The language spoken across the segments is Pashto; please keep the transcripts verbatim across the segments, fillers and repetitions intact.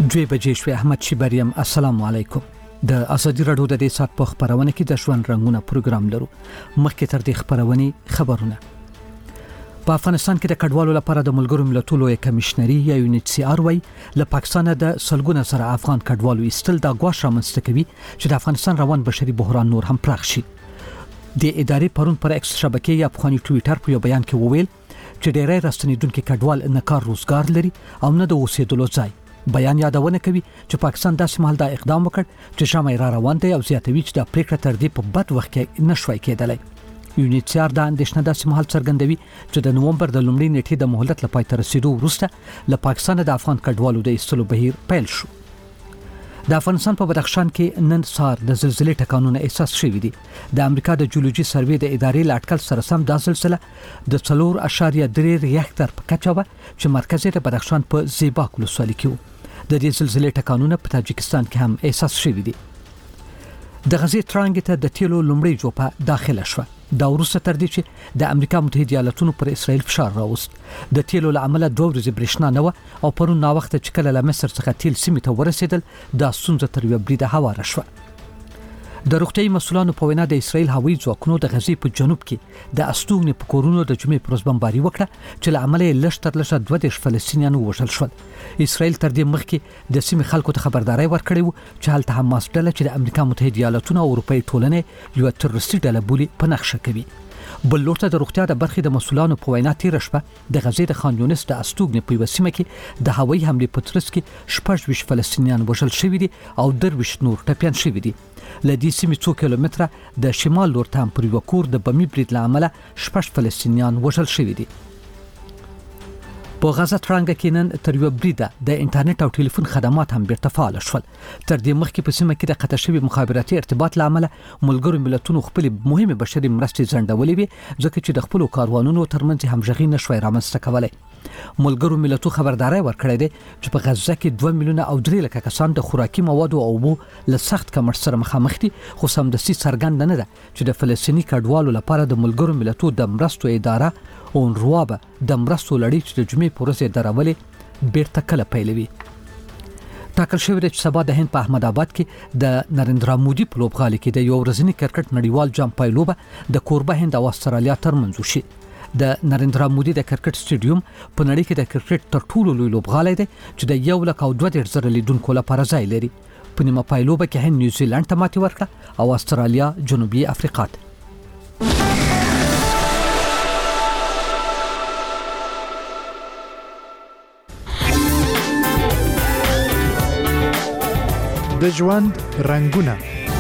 دوی بجې شوې. احمد شیبریم، السلام علیکم. د ازادي راډیو د دې سات په خبرونه کې د ژوند رنگونه پروګرام لرو. مخکې تر دې خبرونه خبرونه په افغانستان کې د کډوالو لپاره د ملګرو ملتونو کمیشنري یا یونیټ سی آر وای له پاکستان د سلګونه سره افغان کډوالو ایستل د غواش رامنځته کوي چې د افغانستان روان بشري بحران نور هم پراخ شي. د ادارې پرون پر ایکس شبکې یا افغاني ټوئیټر په بیان کې وویل چې ډېری راستنیدونکو کډوال نه کار روزګار لري او نه د اوسېدلو ځای. بیان یادونه کوي چې پاکستان داسې مهال دا اقدام وکړ چې شامل را روان دی او زیاتوي چې د پریکړه تر دې په بد وخت کې نشوي کېدلی. یونیټ سی آر د اندېښنه داسې مهال څرګندوي چې د نومبر د لومړۍ نیټې د مهلت لپاره تر رسیدو وروسته له پاکستان د افغان کډوالو د ایستلو بهیر پیل شو. د افغانستان په بدخشان کې نن سهار د زلزلې ټکانونه احساس شوي دي. د امریکا د جیولوژي سروې د ادارې لاټکل سره سم د زلزلې د څلور اشاریه درې ریاکټر په کچه و چې مرکز یې د بدخشان په زیباک ولسوالۍ کې و. د دې زلزلې ټکانونه په تاجکستان کې هم احساس شوي دي. د غزې ترانګ ته د تیلو لومړی جوپه داخله شوه. دا وروسته تر دې چې د امریکا متحده ایالاتونو پر اسرائیل فشار راوست. د تیلو له امله دوه ورځې برېښنا نه و او پرون نا وخت چې کله له مصر څخه تیل سیمې ته ورسېدل د ستونزه تر یو بریده هواره شوه. د روغتیايي مسؤلانو په وینا د اسرائیل هوایي ځواکونو د غزې په جنوب کې د استوګنې په کورونو د جمعې پر ورځ بمباري وکړه چې له امله یې لږ تر لږه دوه دېرش فلسطینیان ووژل شول. اسرائیل تر دې مخکې د سیمې خلکو ته خبرداري ورکړې و چې هلته حماس ډله چې د امریکا متحده ایالاتونو او اروپایي ټولنې یو تروریستي ډله بولي په نقشه کوي. بل لورته د روغتیا د برخې د مسؤلانو په وینا تیر شپه د غزې د خان یونس د استوګنې په وسیمه کې د هوایي حمله په ترڅ کې شپږ ویشت فلسطینیان وژل شوي دي او درویش نور ټپیان شوي دي. ل دې سیمې څو کیلومتره د شمال لور ته پر یو کور د بمي برید له امله شپږ فلسطینیان وژل شوي دي. په غزه ترانګ کې نن تر یو بریده د انټرنیټ او ټلیفون خدمات هم بیرته فعال شول. تر دې مخکې په سیمه کې د قطع شوي مخابراتي ارتباط له امله ملګرو ملتونو خپل مهمه بشري مرستې ځنډولې وي ځکه چې د خپل کاروانونو ترمنځ همغږي نشوي رامنځته کولای. ملګرو ملتونو خبرداري ورکړې ده چې په غزه کې دوه میلیونه او درې لکه کسان د خوراکي موادو او اوبو له سخت کمښت سره مخامخ دي. خو سمدستي څرګند نه ده چې د فلسطیني کډوالو لپاره د ملګرو ملتونو د مرستو اداره او روابه د مرستو لړۍ چې د جمعې په ورځ درولې بیرته کله پیلوي. ټاکل شوی دی چې سبا د هند په احمد آباد کې د نریندرا مودي په لوبغالي کې د یو ورځني کرکټ نړیوال جام پایلوبه د کوربه هند او استرالیا ترمنځ وشي. د نریندرا مودي د کرکټ سټیډیوم په نړۍ کې د کرکټ تر ټولو لوی لوبغالی دی چې د یو لک او دوه دېرش زره لیدونکو لپاره ځای لري. په نیمه پایلوبه کې هند نیوزیلند ته ماتې ورکړه او استرالیا جنوبي افریقا ته. د ژوند رنگونه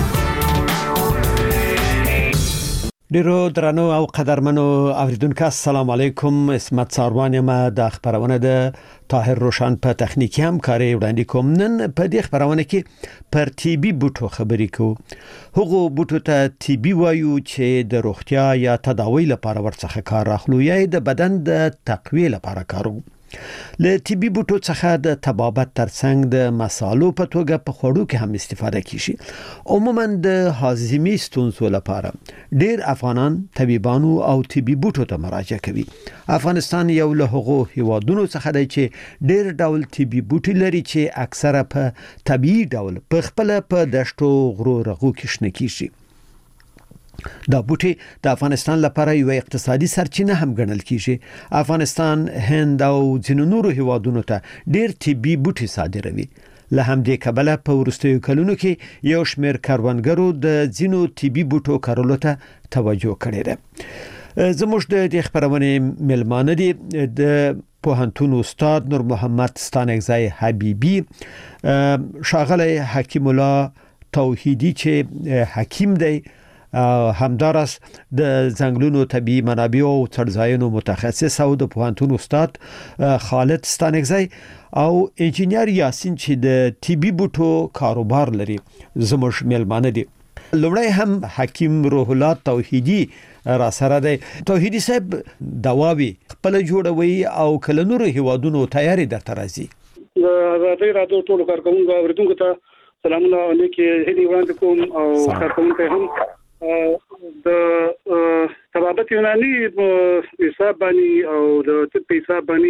ډیرو درنو او قدرمنو اوریدونکو السلام علیکم. اسمت ساروان یم د خبرونه د طاهر روشن په تخنیکی همکاري وړاندې کوم. نن په دې خبرونه کې پر ټي بي بوټو خبرې کوو. هغه بوټو ته ټي بي وایو چې د روغتیا یا تداوی لپاره ورڅخه کار اخلو یا د بدن د تقویه لپاره کارو. له ټي بي بوټو څخه د طبابت ترڅنګ د مصالو په توګه په خوړو کې هم استفاده کیږي. عموما د هاضمې ستونزو لپاره ډېر افغانان طبيبانو او ټي بي بوټو ته مراجعه کوي. افغانستان یو له هغو هیوادونو څخه دی چې ډېر ډول ټي بي بوټي لري چې اکثره په طبيعي ډول په خپل په دشتو غرو رغو کې شنه کیږي. دا بوټي د افغانستان لپاره یو اقتصادي سرچینه هم ګڼل کیږي. افغانستان، هند او ځینو نورو هیوادونو ته ډېر طبي بوټي صادروي. له همدې کبله په وروستیو کلونو کې یو شمېر کاروانګرو د ځینو طبي بوټو کارولو ته توجه کړې ده. زموږ د دې خبرونه ملمانه دي د پوهنتون استاد نور محمد ستانکزی حبیبی، ښاغلی حکیم الله توحیدی چې حکیم دی، همدارس د ځنګلونو طبيعي منابع او څړځایونو متخصص او د پوهنتون استاد خالد ستانکزی او انجینیر یاسین چې د طبي بوټو کاروبار لري زموږ ملمانه دي. لومړی هم حکیم روح الله توحیدی را سره دی. توحیدی صاحب دواوی خپل جوړوي او کله نور هیوادونو تیاری درته راځي. راځي راځو ټول کارکونکو اوریدونکو ته سلامونه علیکم هدي وړاندې کوم او کارکونکو هم د طبابت یوناني په حساب باندې او د طب په حساب باندې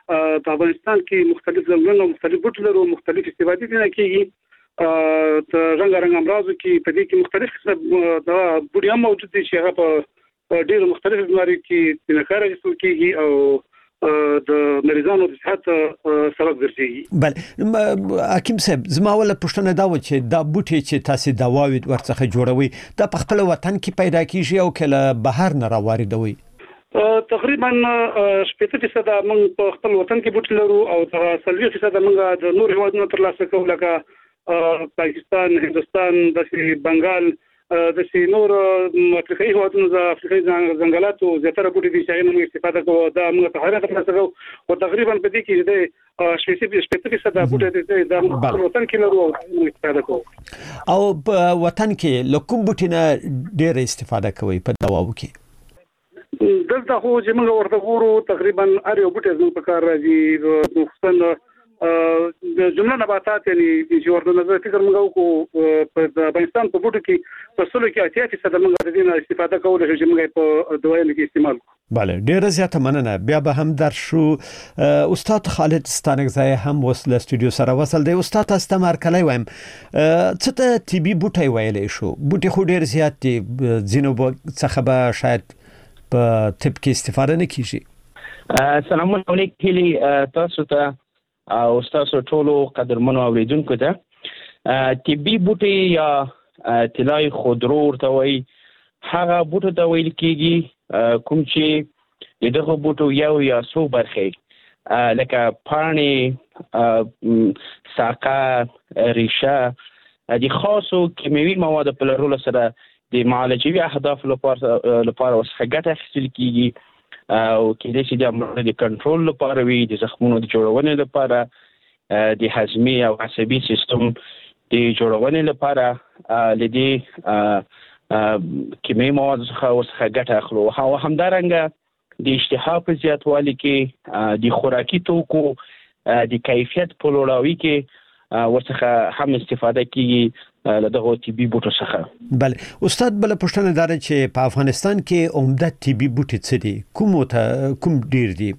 په افغانستان کې مختلف ځنګلونه مختلف بوټي لرو مختلف استفادې دي کېږي ته رنګ رنګ امراض کې په دې کې مختلف دا بوټي هم موجود دي چې هغه په ډېر مختلف بیماري کې د کار اخیستل کېږي او د مریضانو د صحت سبب ګرځي. بل حکیم صاحب زما ولا پښتنه دا و چې دا بوټي چې تاسو دواوی ورڅخه جوړوي دا په خپل وطن کې پیدا کیږي او کله بهر نه راواردوي؟ تقریبا شپږ فیصد موږ په خپل وطن کې بوټي لرو او څلور فیصد موږ د نور هیوادونو ترلاسه کوو لکه پاکستان، هندستان، د بنگال د سینور افریقایي هیوادونو د افریقایي ځنګلاتو زیاتره بوټي دي چې موږ استفاده کوو دا موږ په هغه ترلاسه کوو او تقریبا په دې کې د شپږ فیصد بوټي د وطن کې لرو او موږ استفاده کوو. او په وطن کې لکه بوټي نه ډېر استفاده کوي په دواو کې؟ دلته خو چې موږ ورته ګورو تقریبا هر یو بوټي زموږ په کار راځي خصوصا د جمله نباتات یعنی چې ورته نظر فکر موږ وکړو په افغانستان په بوټو کې په سلو کې اتیا فیصد موږ د دې نه استفاده کوو چې موږ په دوايانو کې استعمال کوو. بله ډیره زیاته مننه. بیا به هم در شو استاد خالد ستانکزی هم وصل استودیو سره وصل دی. استاد تاسو مرکلی وایم څه ته طبي بوټي ویلې شو؟ بوټي خو ډیر زیات دي ځینو څخه به شاید په طب کې استفاده نه کیږي. السلام علیکم تاسو ته او تاسو ټولو قدرمنو اوریدونکو ته طبي بوټي یا طلای خودرو ورته وایي هغه بوټو ته ویل کېږي کوم چې دغه بوټو یو یا څو برخې لکه پاڼې، ساقه، ریشه د خاصو کیمیاوي موادو په لرلو سره د معالجوي اهدافو لپاره لپاره ورڅخه ګټه اخیستل کېږي او کېدای شي د امراضو د کنټرول لپاره وي، د زخمونو د جوړونې لپاره، د هضمي او عصبي سیستم د جوړونې لپاره لدی کیمیاوي مواد څخه ورڅخه ګټه اخلو. او همدارنګه د اشتها په زیاتوالي کې د خوراکي توکو د کیفیت په لوړاوي کې ورڅخه هم استفاده کیږي له دغه طبي بوټو څخه. بله استاد بل پوښتنه دار چې په افغانستان کې عمده طبي بوټي څه دي؟ کوم ته کوم ډیر دي؟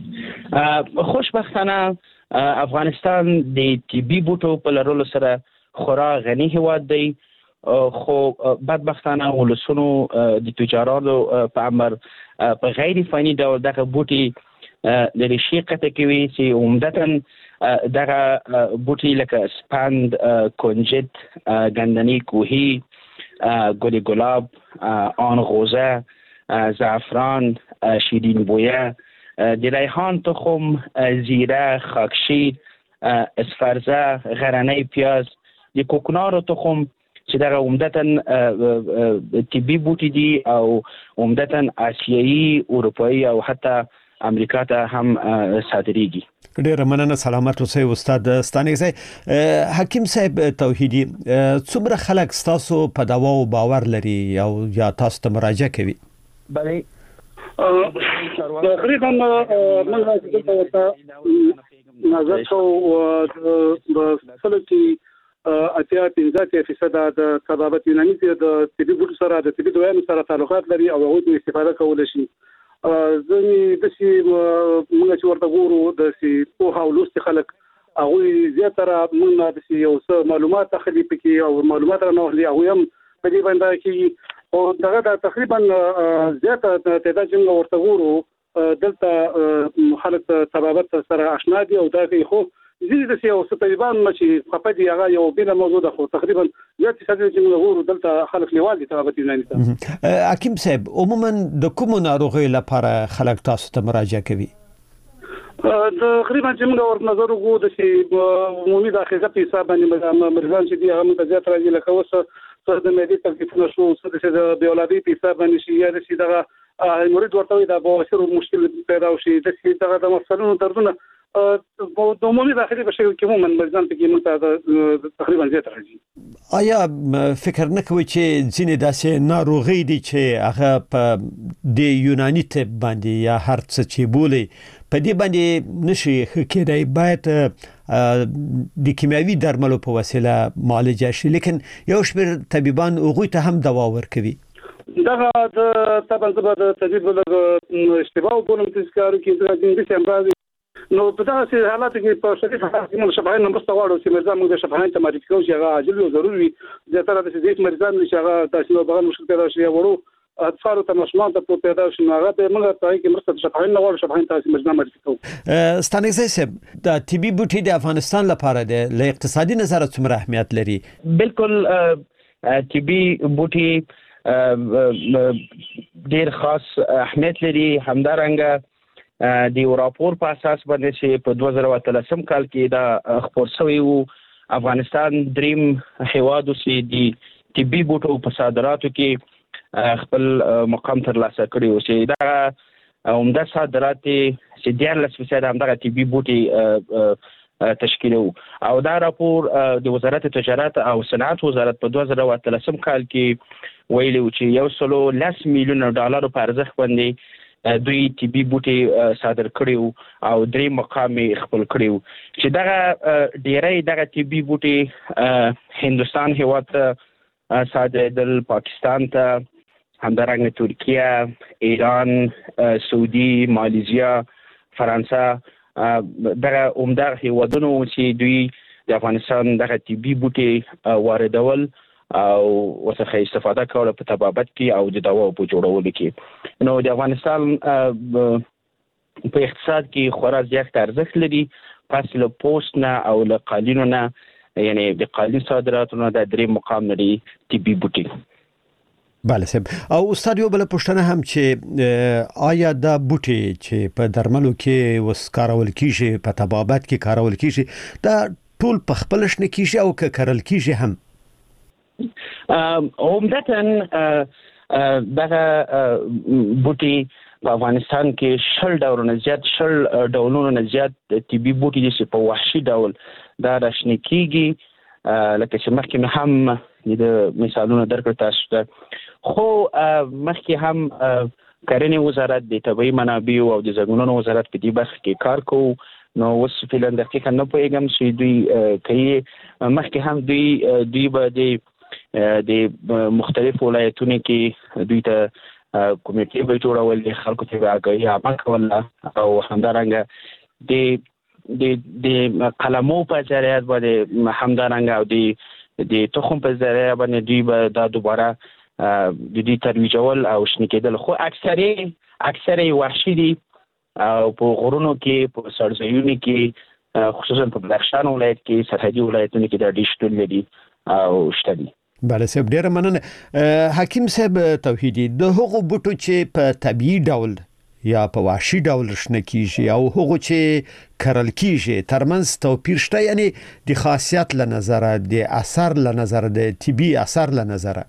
خوشبختانه افغانستان د طبي بوټو په لرلو سره خورا غني هیواد دی خو بدبختانه ولسونو د تجارانو په امر په غیر فني ډول دغه بوټي د ریشې قطع کوي چې عمدتاً دغه بوټي لکه سپند، کنجد، گندنی کوهی، گل گلاب، آن غوزه، زعفران، شیرین بویه، د ریحان تخم، زیره، خاکشیر، اسفرزه، غرنی پیاز، د کوکنارو تخم چې دغه عمدتاً طبي بوټي دي او عمدتاً آسیایي، اروپایي او حتی امریکا ته هم صادریږي. ډیره مننه. سلامت اوسئ استاد ستانکزی. حکیم صاحب توحیدی څومره خلک تاسو په دواو باور لري او یا تاسو ته مراجعه کوي؟ بله تقریبا موږ نظر کوو د سلوکي اتیا پنځه فیصد د طبابت یوناني د طبي بوټو سره د طبي دوايانو سره تعلقات لري او هغوی استفاده کولی شي. ځینې داسې موږ چې ورته ګورو داسې پوهه او لوستي خلک هغوی زیاتره موږ نه داسې یو څه معلومات اخلي پکې او معلومات رانه اخلي هغوی هم په دې باندې کېږي او دغه د تقریبا زیاته تعداد چې موږ ورته ګورو دلته خلک طبابت سره اشنا دي او دا کوي خو ځینې داسې یو څه طبیبان چې خفه دي هغه یو بېله موضوع ده خو تقریبا زیات فیصد چې موږ ګورو دلته خلک لیوال دي طبابت یوناني ته. حکیم صاحب عموما د کومو ناروغیو لپاره خلک تاسو ته مراجعه کوي؟ تقریبا چې موږ ورته نظر وکړو د عمومي د حافظه په حساب باندې مریضان چې دي هغه موږ زیات راځي لکه اوس څه د معدې تکلیفونه شو، څه د بېولادۍ په حساب باندې شي یا داسې دغه هیموریج ورته وایي د بواسیر مشکل پیدا وشي داسې دغه د مفصلونو دردونه د عمومي داخلي په شکل کې عموما مریضان پکې موږ ته تقریبا زیات راځي. آیا فکر نه کوئ چې ځینې داسې ناروغۍ دي چې هغه په د یوناني طب باندې یا هر څه چې بولي په دې باندې نشي ښه کېدای، باید د کیمیاوي درملو په وسیله معالجه شي، لیکن یو شمېر طبیبان هغوی ته هم دوا ورکوي؟ دغه د طبعا زه به د طبیب لږ اشتباه وبولم چې کارو کې داسې امراض نو په داسې حالاتو کې په شدید حالات کې موږ شفاهین نمبر واړو چې مرزا موږ د شفاهین ته معرفي کوو چې هغه عاجل او ضروري وي زیاتره د دې مریضان چې هغه تاسو بغل مشکل پیدا شي وړو اطفال ته مشمول ته پیدا شي هغه به موږ ته کې مرسته شفاهین نه واړو شفاهین تاسو مرزا معرفي کوو. ستانګزی صاحب د طبي بوټي د افغانستان لپاره د له اقتصادي نظر څومره اهمیت لري؟ بالکل طبي بوټي ډیر خاص اهمیت لري. همدارنګه د یو راپور په اساس باندې چې په دوه زره اتلسم کال کې دا خپور شوی وو افغانستان دریم هیواد چې د طبي بوټو په صادراتو کې خپل مقام ترلاسه کړی و چې دا عمده صادرات چې دیارلس فیصد همدغه طبي بوټي تشکیل وو او دا راپور د وزارت تجارت او صنعت وزارت په دوه زره اتلسم کال کې ویلي و چې یو سلو لس میلیون ډالر په ارزښت باندې دوی طبي بوټي صادر کړیو او درې مقام خپل کړیو چې دغه ډیری دغه طبي بوټي هندستان هیواد ته صادرېدل، پاکستان ته، همدارنګه ترکیه، ایران، سعودي، مالیزیا، فرانسه دغه عمده هیوادونو چې دوی د افغانستان دغه طبي بوټي واردول او وسخه استفاده کوله په طبابت کې او د دواو په جوړولو کې. نو د افغانستان په اقتصاد کې خورا زیات ارزښت لري پس له پوسټ نه او له قالینو نه، یعنی د قالین صادراتو نه د درې مقام لري طبي بوټي. بله صاحب. او استاد یو بل پوښتنه هم چې آیا دا بوټي چې په درملو کې وس کارول کیږي په طبابت کې کارول کیږي دا ټول په خپل شنه کیږي او که کارل کیږي هم؟ عمدتاً دغه بوټي په افغانستان کې شل ډولونه زیات شل ډولونه نه زیات طبي بوټي دي چې په وحشي ډول دا راشنه کیږي لکه چې مخکې هم د مثالونو درکړ تاسو ته. خو مخکې هم کرنې وزارت د طبیعي منابعو او د زېرمونو وزارت په دې برخه کې کار کوو. نو اوس فعلا دقیقا نه پوهیږم چې دوی کوي. مخکې هم دوی دوی به د د مختلف ولایتونو کې دوی ته کمیټې به جوړول، خلکو ته به آګاهي عامه کوله او همدارنګه د د د قلمو په ذریعه باندې همدارنګه او د د تخم په ذریعه باندې دوی به دا دوباره د دې ترویجول او شنه کېدل. خو اکثره اکثره وحشي دي او په غرونو کې په سرزمینونو کې خصوصا په بدخشان ولایت کې سرحدي ولایتونو کې دا ډېر شتون لري او شته دي. بله صاحب ډیره مننه. حکیم صاحب توحیدی، د هغو بوټو چې په طبیعي ډول یا په وحشي ډول شنه کیږي او هغو چې کرل کیږي ترمنځ توپیر شته، یعنی د خاصیت له نظره، د اثر له نظره، د طبي اثر له نظره؟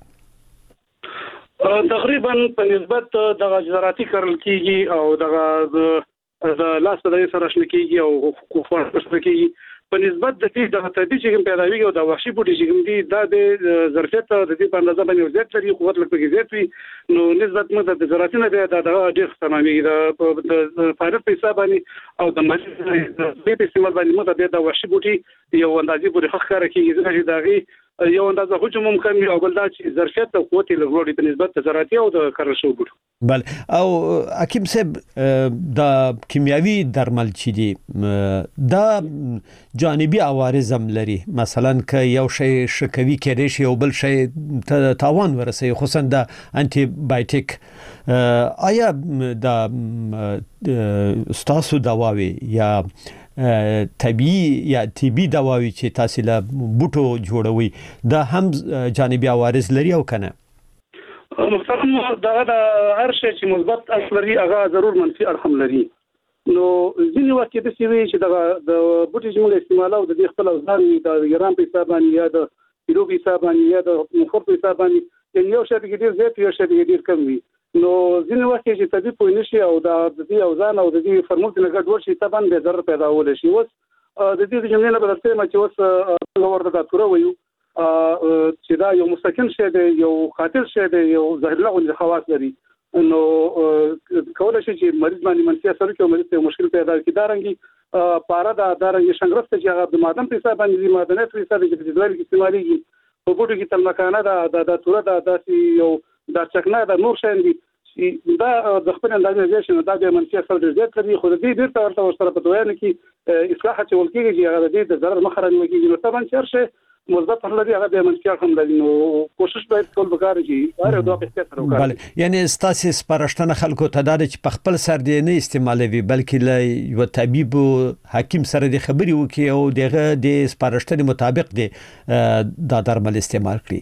تقریبا په نسبت د زراعتي کرل کیږي او دغه د لاس په دې سره شنه کیږي او کوفر شنه کیږي په نسبت د دې د طبيعي چې پیداوي او د وحشي بوټي چې دي دا د ظرفیت د دې په اندازه باندې زیات لري، قوت لکه زیات وي. نو نسبت مو د زراعتي نه د ډېر تمامي د فایده په حساب باندې او د مجلس په استعمال باندې مو د وحشي بوټي یو اندازې پورې خخره کیږي چې داغي یو اندازه هجوم ممکن او بل دا چې ظرفیت او قوت له وړي په نسبت د زراعتي او د کرل شوی بوټو. بله. او حکیم صاحب د کیمیاوي درمل چې دي دا جانبي عوارض هم لري، مثلا که یو شی شکوي کېدای شي او بل شی ته تاوان ورسوي، خصوصا د انټي بایوټیک. آیا د ستاسو دواوي یا طبيعي یا طبي دواوي چې تاسو له بوټو جوړوي دا هم جانبي عوارض لري او کنه؟ محترم دا د هر شي چې مثبت اثر لري هغه ضرور منفي اړخ هم لري. نو ځینې وخت د سیوی چې د بوټي چې موږ استعمالو د دې خپل ځان د ایران په حساب باندې یا د پیرو په حساب باندې یا د مخور په حساب باندې یو شی کې ډیر زیات یو شی کې ډیر کم وي. نو ځینې وخت چې طبي پوه نشي او د دې اوزان او د دې فرمول څخه ګډوډ شي طبعا به ضرر پیدا ول شي. اوس د دې جملې نه بدلته ما چې اوس نو ورته تاسو وایو چې دا یو مستقل شی دی، یو قاتل شی دی، یو ظاهر لغوي خواص لري. نو کولای شي چې مریض باندې منفي اثر کوي، مریض ته مشکل پیدا کوي. دارنګي پاره دا دارنګي شنګرفت چې هغه د مادم په حساب باندې مادنات په حساب کې د ځوال کې استعمالي په بوټو کې تل مکانه دا د توره د داسي یو د چکنه د نور شین دي چې دا د خپل اندازې شنو دا د منفي اثر زیات لري خو د دې ډېر تر ورته په دوه نه کې اصلاح چې ولکېږي چې هغه د دې د ضرر مخه راوړي نو طبعا چرشه مثبت هم لري هغه د منفي هم لري نو کوشش باید کول وکړي چې هر دوه په ستر وکړي. بله یعنی ستاسو سپارښتنه خلکو ته دا چې په خپل سر دی نه استعمالوي بلکې له یو طبيب حکیم سره د خبري وکي او دغه د سپارښتنې مطابق دی دا درمل استعمال کړي.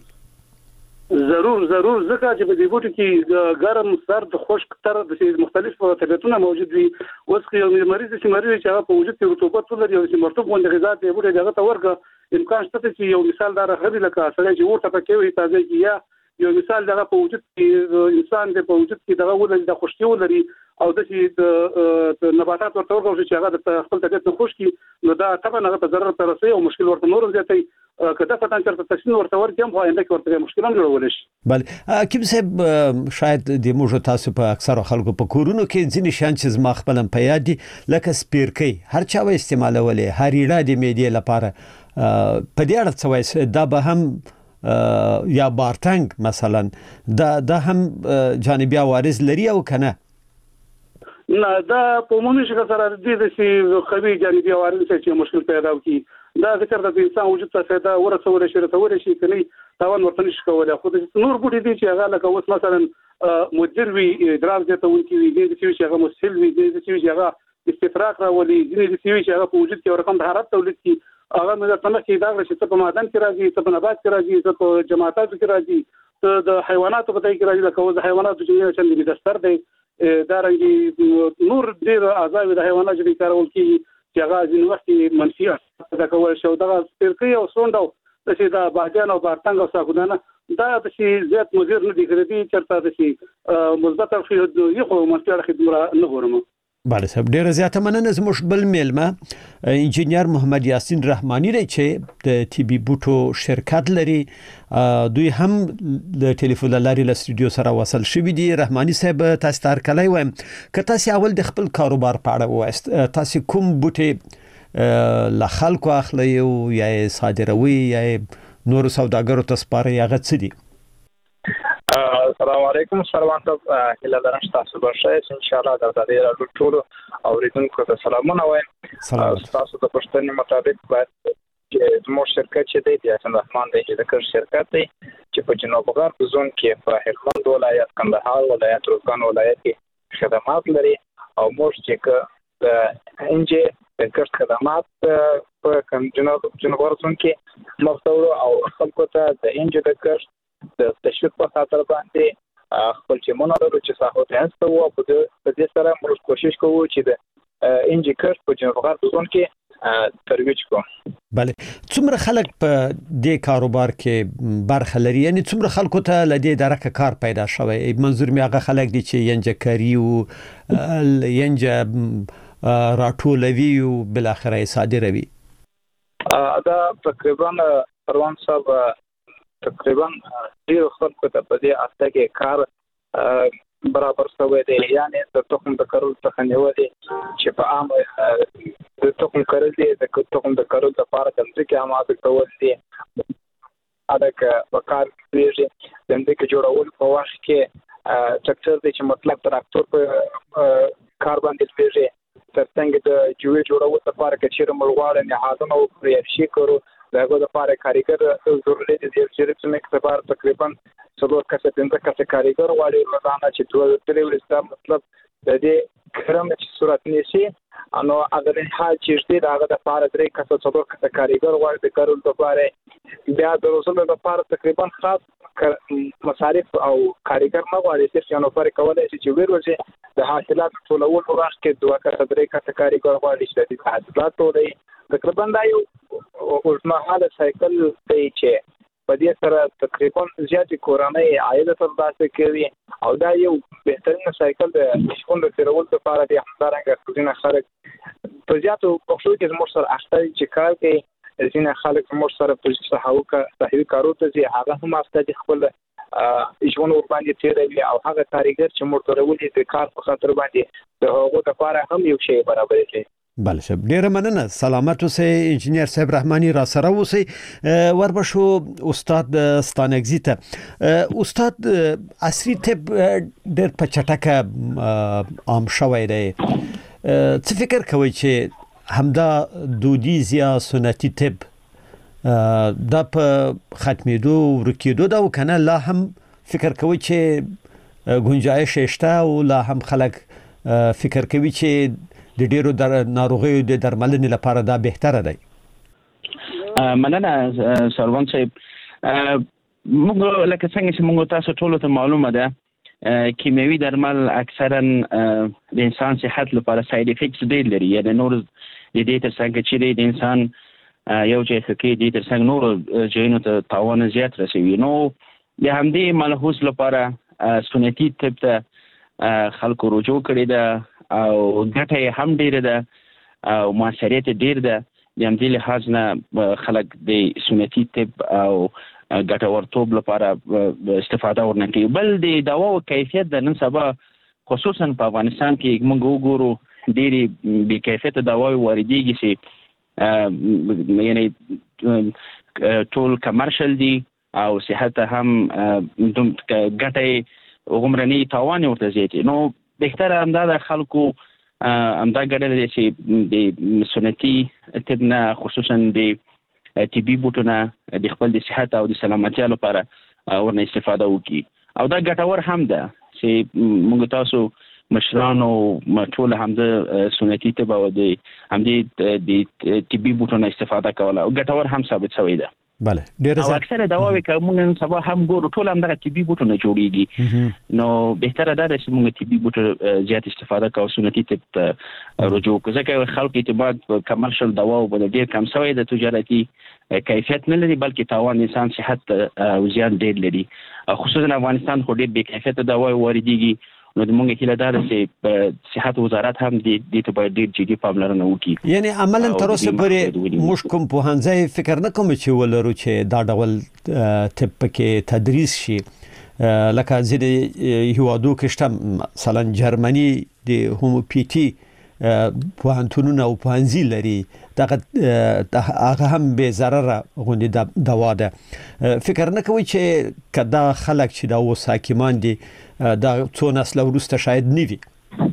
ضرور ضرور ځکه چې په دې بوټي کې ګرم سرد خشک تر د مختلفو طبيعتونو موجود وي اوس یو مریض چې مریض چې هغه په وجود کې رطوبت لري او چې مرطوب غونډه غذا ته بوټي دغه تورګه امکان شته چې یو مثال دا راغلی لکه سړی چې ورته پکې وي تازه کې یا یو مثال دغه په وجود کې انسان د په وجود کې دغه ولري د خوشتي ولري او د چې نباتات ورته ورغوي چې هغه د خپل طبيعت نه خوش کی نو دا طبعا هغه ته ضرر ترسي او مشکل ورته نور زیاتي کله فتان چرته تشنه ورته ورته هم هاینده ورته مشکلونه جوړول شي. بله حکیم صاحب شاید د موږ تاسو په اکثر خلکو په کورونو کې ځینې شان چې زما خپلم په یاد دي لکه سپیرکي هر چا و استعمالولې هر ایړه د معدې لپاره په دې اړه څه وایي دا به هم یا بارتنګ مثلا دا دا هم جانبي عوارض لري او کنه؟ نه دا په عمومي شکل سره د دې چې خوي جانبي عوارض چې مشکل پیدا کوي دا ذکر د انسان وجود ته فایده ورسول شي رسول شي کني تاوان ورته نشي کولای خو د نور بوټي دي چې هغه لکه اوس مثلا مدیر وي ادراک ته ونکي وي د چې هغه مسل وي د چې هغه استفراغ راولي د چې هغه په وجود کې یو رقم حرارت تولید کی هغه مې تمه کې دا چې ته په معدن کې راځي ته په نبات کې راځي ته په جماعتاتو کې راځي ته د حیواناتو په ځای کې راځي لکه د حیواناتو چې څنګه د دستر دی دا رنګي نور ډیر اعضاء د حیواناتو چې کارول کیږي چې هغه ځینې وخت منفي اثر کوي شو دا سپیرکي او سوندو چې دا باجان او بارتنګ او ساګودانه دا د شي زیات مضر نه دي کړی چرته د شي مثبت اړخ یو خو منفي اړخ نه ګورم. بله صاحب ډیره زیاته مننه زموږ بل میلمه انجینیر محمد یاسین رحمانی دی چې د طبي بوټو شرکت لري دوی هم د ټلیفون لارې له استودیو سره وصل شوي دي. رحمانی صاحب تاسو ته هرکلی وایم که تاسو اول د خپل کاروبار په اړه ووایاست تاسو کوم بوټي له خلکو اخلئ او یا یې صادروي یا یې نورو سوداګرو ته سپارئ هغه څه دي؟ السلام علیکم سروان صاحب هله درم تاسو بخښئ ان شاء الله د دې ټولو اوریدونکو ته سلامونه وایم. تاسو د پښتنې مطابق باید چې زموږ شرکت چې دی د حسن رحمان دی چې د کار شرکت دی چې په جنوب غرب زون کې په هلمند ولایت کندهار ولایت روزګان ولایت کې خدمات لري او موږ چې د انجی د کار خدمات په جنوب جنوب غرب زون کې مفتوړ او خلکو ته د انجی د کار د تشویق په خاطر باندې خپل چې مونږ چې ساحوت هسته وو په دې سره موږ کوشش کوو چې د انجی کار په جنوب غرب زون کې ترویج کوو. بله څومره خلک په دې کاروبار کې برخه لري یعنی څومره خلکو ته لدې درکه کار پیدا شوی منظور می هغه خلک دي چې ینجه کاری او ینجه راټولوي او بل اخره صادروي؟ دا تقریبا پروان صاحب تقریبا ډیر خلکو ته په دې اړه کې کار برابر شوی دی یعنی د تخم د کارول څخه نیولې چې په عام د تخم کارول دي د تخم د کارول لپاره د ځمکې آماده کول دي اده په کار پیږي د ځمکې جوړول په وخت کې ټریکټر دی چې مطلب تراکتور په کار باندې پیږي ترڅنګ د جوړې جوړول لپاره کې چې ملغواړي نه حاضر او پرې شي کړو دغه لپاره کاریګر ضروري دي چې د څمک لپاره تقریبا څلور کسه پنځه کسه کاریګر واړي روزانه چې دوه درې ورځې مطلب د دې کرم چې صورت نیسي انو اگر حال چې دې دغه لپاره درې کسه څلور کسه کاریګر واړي د کارول لپاره بیا د روزانه لپاره تقریبا خاص مصارف او کاریګر نه واړي چې نو پر کولای شي چې ورځي د حاصلات ټولول وخت کې دوه کسه درې کسه کاریګر واړي چې د حاصلات ټولې تقریبا دا یو اوسمهاله سایکل دی چې په دې سره تقریبا زیاتې کورنۍ عاید ترلاسه کوي او دا یو بهترین سایکل دی چې موږ تیرول لپاره د همدارنګه ټولنه خلک په زیاتو پښتو کې موږ سره اخته چې کار کوي ځینې خلک موږ سره په صحاوکه صحیح کارو ته ځي هغه هم اخته خپل ژوند ور باندې تیروي او هغه کاریګر چې موږ ترولې د کار په خاطر باندې د هغو لپاره هم یو شی برابر دی. بله شب ډیره مننه سلامت اوسئ انجینیر صاحب رحماني را سره اوسئ وربشو استاد ستانګزی ته استاد عصري طب ډېر په چټکه عام شوی دی څه فکر کوي چې همدا دودیز یا سنتي طب دا په ختمېدو ورکېدو دا وکنه لا هم فکر کوي چې گنجائش شته او لا هم خلک فکر کوي چې د ډیرو در ناروغیو د درملنې لپاره دا بهتره دی مننه سروان صاحب موږ لکه څنګه چې موږ تاسو ټول ته معلومه ده کیمیاوي درمل اکثرا د انسان صحت لپاره ساید افیکټس ډېر لري یعنی نور د دې تر څنګه چې د انسان یو ځای کې د تر څنګه نور ځایونو ته تاوان زیات رسوي نو د همدې ملحوظ لپاره سنتي طب ته خلکو رجوع کړی ده او ګټه هم ډیره ده او موثریت ډیر ده د همدې لحاظ نه خلک د سنتي طب او ګټورتوب لپاره استفاده ورنه کوي بل د دواو کیفیت د نن سبا خصوصا په افغانستان کې موږ وګورو ډېری بې کیفیته دواوې واردېږي چې یعنی ټول کمرشل دي او صحت هم ګټه عمرني تاوان ورته زیاتي نو بهتره همدا د خلکو همدا ګډل دي چې د سنتي طب نه خصوصا د طبي بوټو نه د خپل د صحت او د سلامتیا لپاره ورنه استفاده وکړي او دا ګټور هم ده چې موږ تاسو مشرانو ټول هم د سنتي طب او د همدې د طبي بوټو نه استفاده کوله او ګټور هم ثابت شوی ده بله ډیره او اکثره دواوې کوم نن سبا هم ګورو ټول هم دغه طبي بوټو نه جوړیږي نو بهتره ده چې موږ طبي بوټو زیات استفاده کوو سنتي طب ته رجوع کوو ځکه خلک اعتماد په کمرشل دواو باندې ډیر کم شوی د تجارتي کیفیت نه لري بلکې تاوان انسان صحت او زیان ډیر لري خصوصا افغانستان خو ډیر بې کیفیته دواوې واردېږي نو د موږ هیله ده چې صحت وزارت هم د دې ته باید ډیر جدي پاملرنه وکړي یعنی عملاً تر اوسه پورې موږ کوم پوهنځی فکر نه کوم چې ولرو چې دا ډول طب کې تدریس شي لکه ځینې هیوادو کې شته مثلا جرمني د هوموپیتي پوهنتونونه او پوهنځي لري دغه هغه هم به ضرره غوندې دوا ده فکر نه کوي چې کدا خلک چې دا اوس حاکمان دي دا څو نسل وروسته شاید نه وي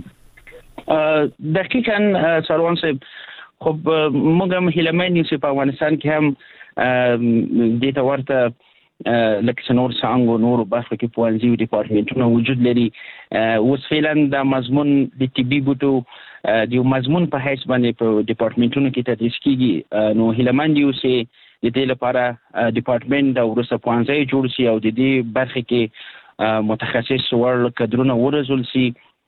دقیقاً سروان صاحب خب موږ هم هیلهمن یو چې په افغانستان کې هم دې ته ورته لکه نور څنګه نور برخه کې پوهنځي او ډپارټمنټونه وجود لري اوس فعلا د مضمون د طبي بوټو د یو مضمون په حیث باندې په ډپارټمنټونو کې تدریس کیږي نو هیلهمن یو چې د دې لپاره ډپارټمنټ او وروسته پوهنځي جوړ شي او د دې برخه کې متخصص ور کډرونه ورزول شي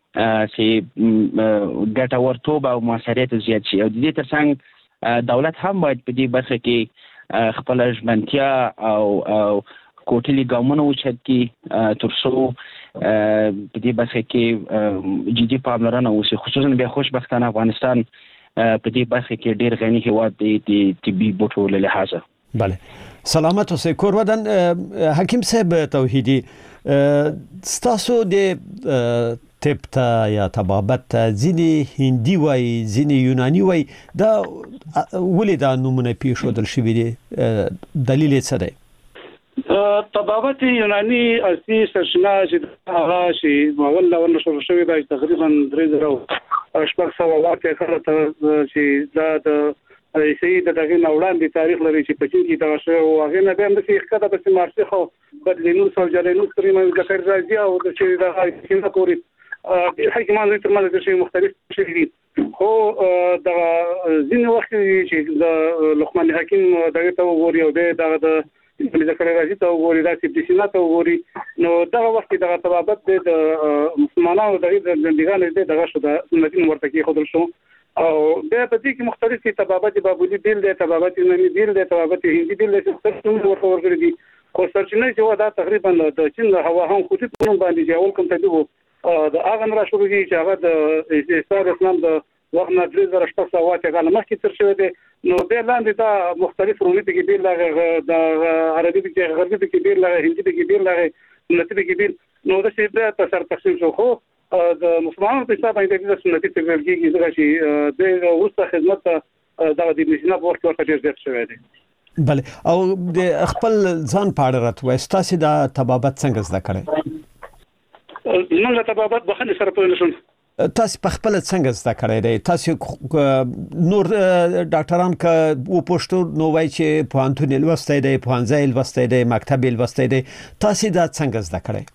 چې ګټورتوب او موثریت زیات شي او د دې ترڅنګ دولت هم باید په دې برخه کې خپل ژمنتیا او کوټلي ګامونه وچت کی ترڅو په دې برخه کې جدي پاملرنه وشي خصوصا به خوشبختانه افغانستان په دې برخه کې ډیر غني هیواد دی د طبي بوټو له لحاظه بله سلامت اوسئ کور ودان حکیم صاحب توحیدی ستاسو د طب ته یا طبابت ته ځینې هندي وای ځینې یوناني وای دا ولې دا نومونه پیښودل شوي دي دلیل یې څه دی طبابت یوناني اصلي سرچینه چې هغه چې مغول له شروع شوی دی تقریبا درې زره شپږ سوه واته کله چې دا د رئیسي د دغه نوړاندې تاریخ لري چې په چین کې دا شو او هغه نه به د ښکته په مارسي خو بدلینو سوجلینو ترې موږ د کار راځي او د چې دا څنګه پوری د حکمان تر مله د شی مختلف شي دي خو دا ځینې وخت چې د لقمان حکیم دغه ته وګوري او د د د کار راځي ته وګوري دا چې د سینا ته وګوري نو دا وخت د طبابت د مسلمانانو دغه د دغه دغه شو د سنتي ورته کې خدل شو او د په دې کې مختلفي طبابت بابولي بیل د طبابت یوناني بیل د طبابت هندي بیل د څه ورته ورغلي دي خو سرچینه چې دا تقریبا د چین هوا هم خو ته په باندې جوړ کوم ته دی د هغه را شروع دي چې هغه د استاد اسلام د وخت نه درې زره شپږ سوه واته غل مخکې تر شوی دی نو د لاندې دا مختلف رومي کې بیل د عربي کې غربي کې بیل هندي کې بیل سنتي کې بیل نو د څه په سر تقسیم شو خو د مسلمانانو په حساب باندې د سنتي تګل کېږي ځکه چې د وروسته خدمت دا د مسینا په وخت کې ډېر زیات شوی دی. بله او د خپل ځان په اړه راته وایي تاسو د طبابت څنګه زده کړئ؟ موږ د طبابت بخښنې سره په نشم. تاسو په خپل څنګه زده کړئ دی؟ تاسو نور ډاکټران ک و پښتو نو وایي چې پوهنتون لوستی دی، پوهنځی لوستی دی، مکتب لوستی دی، تاسو دا څنګه زده کړئ؟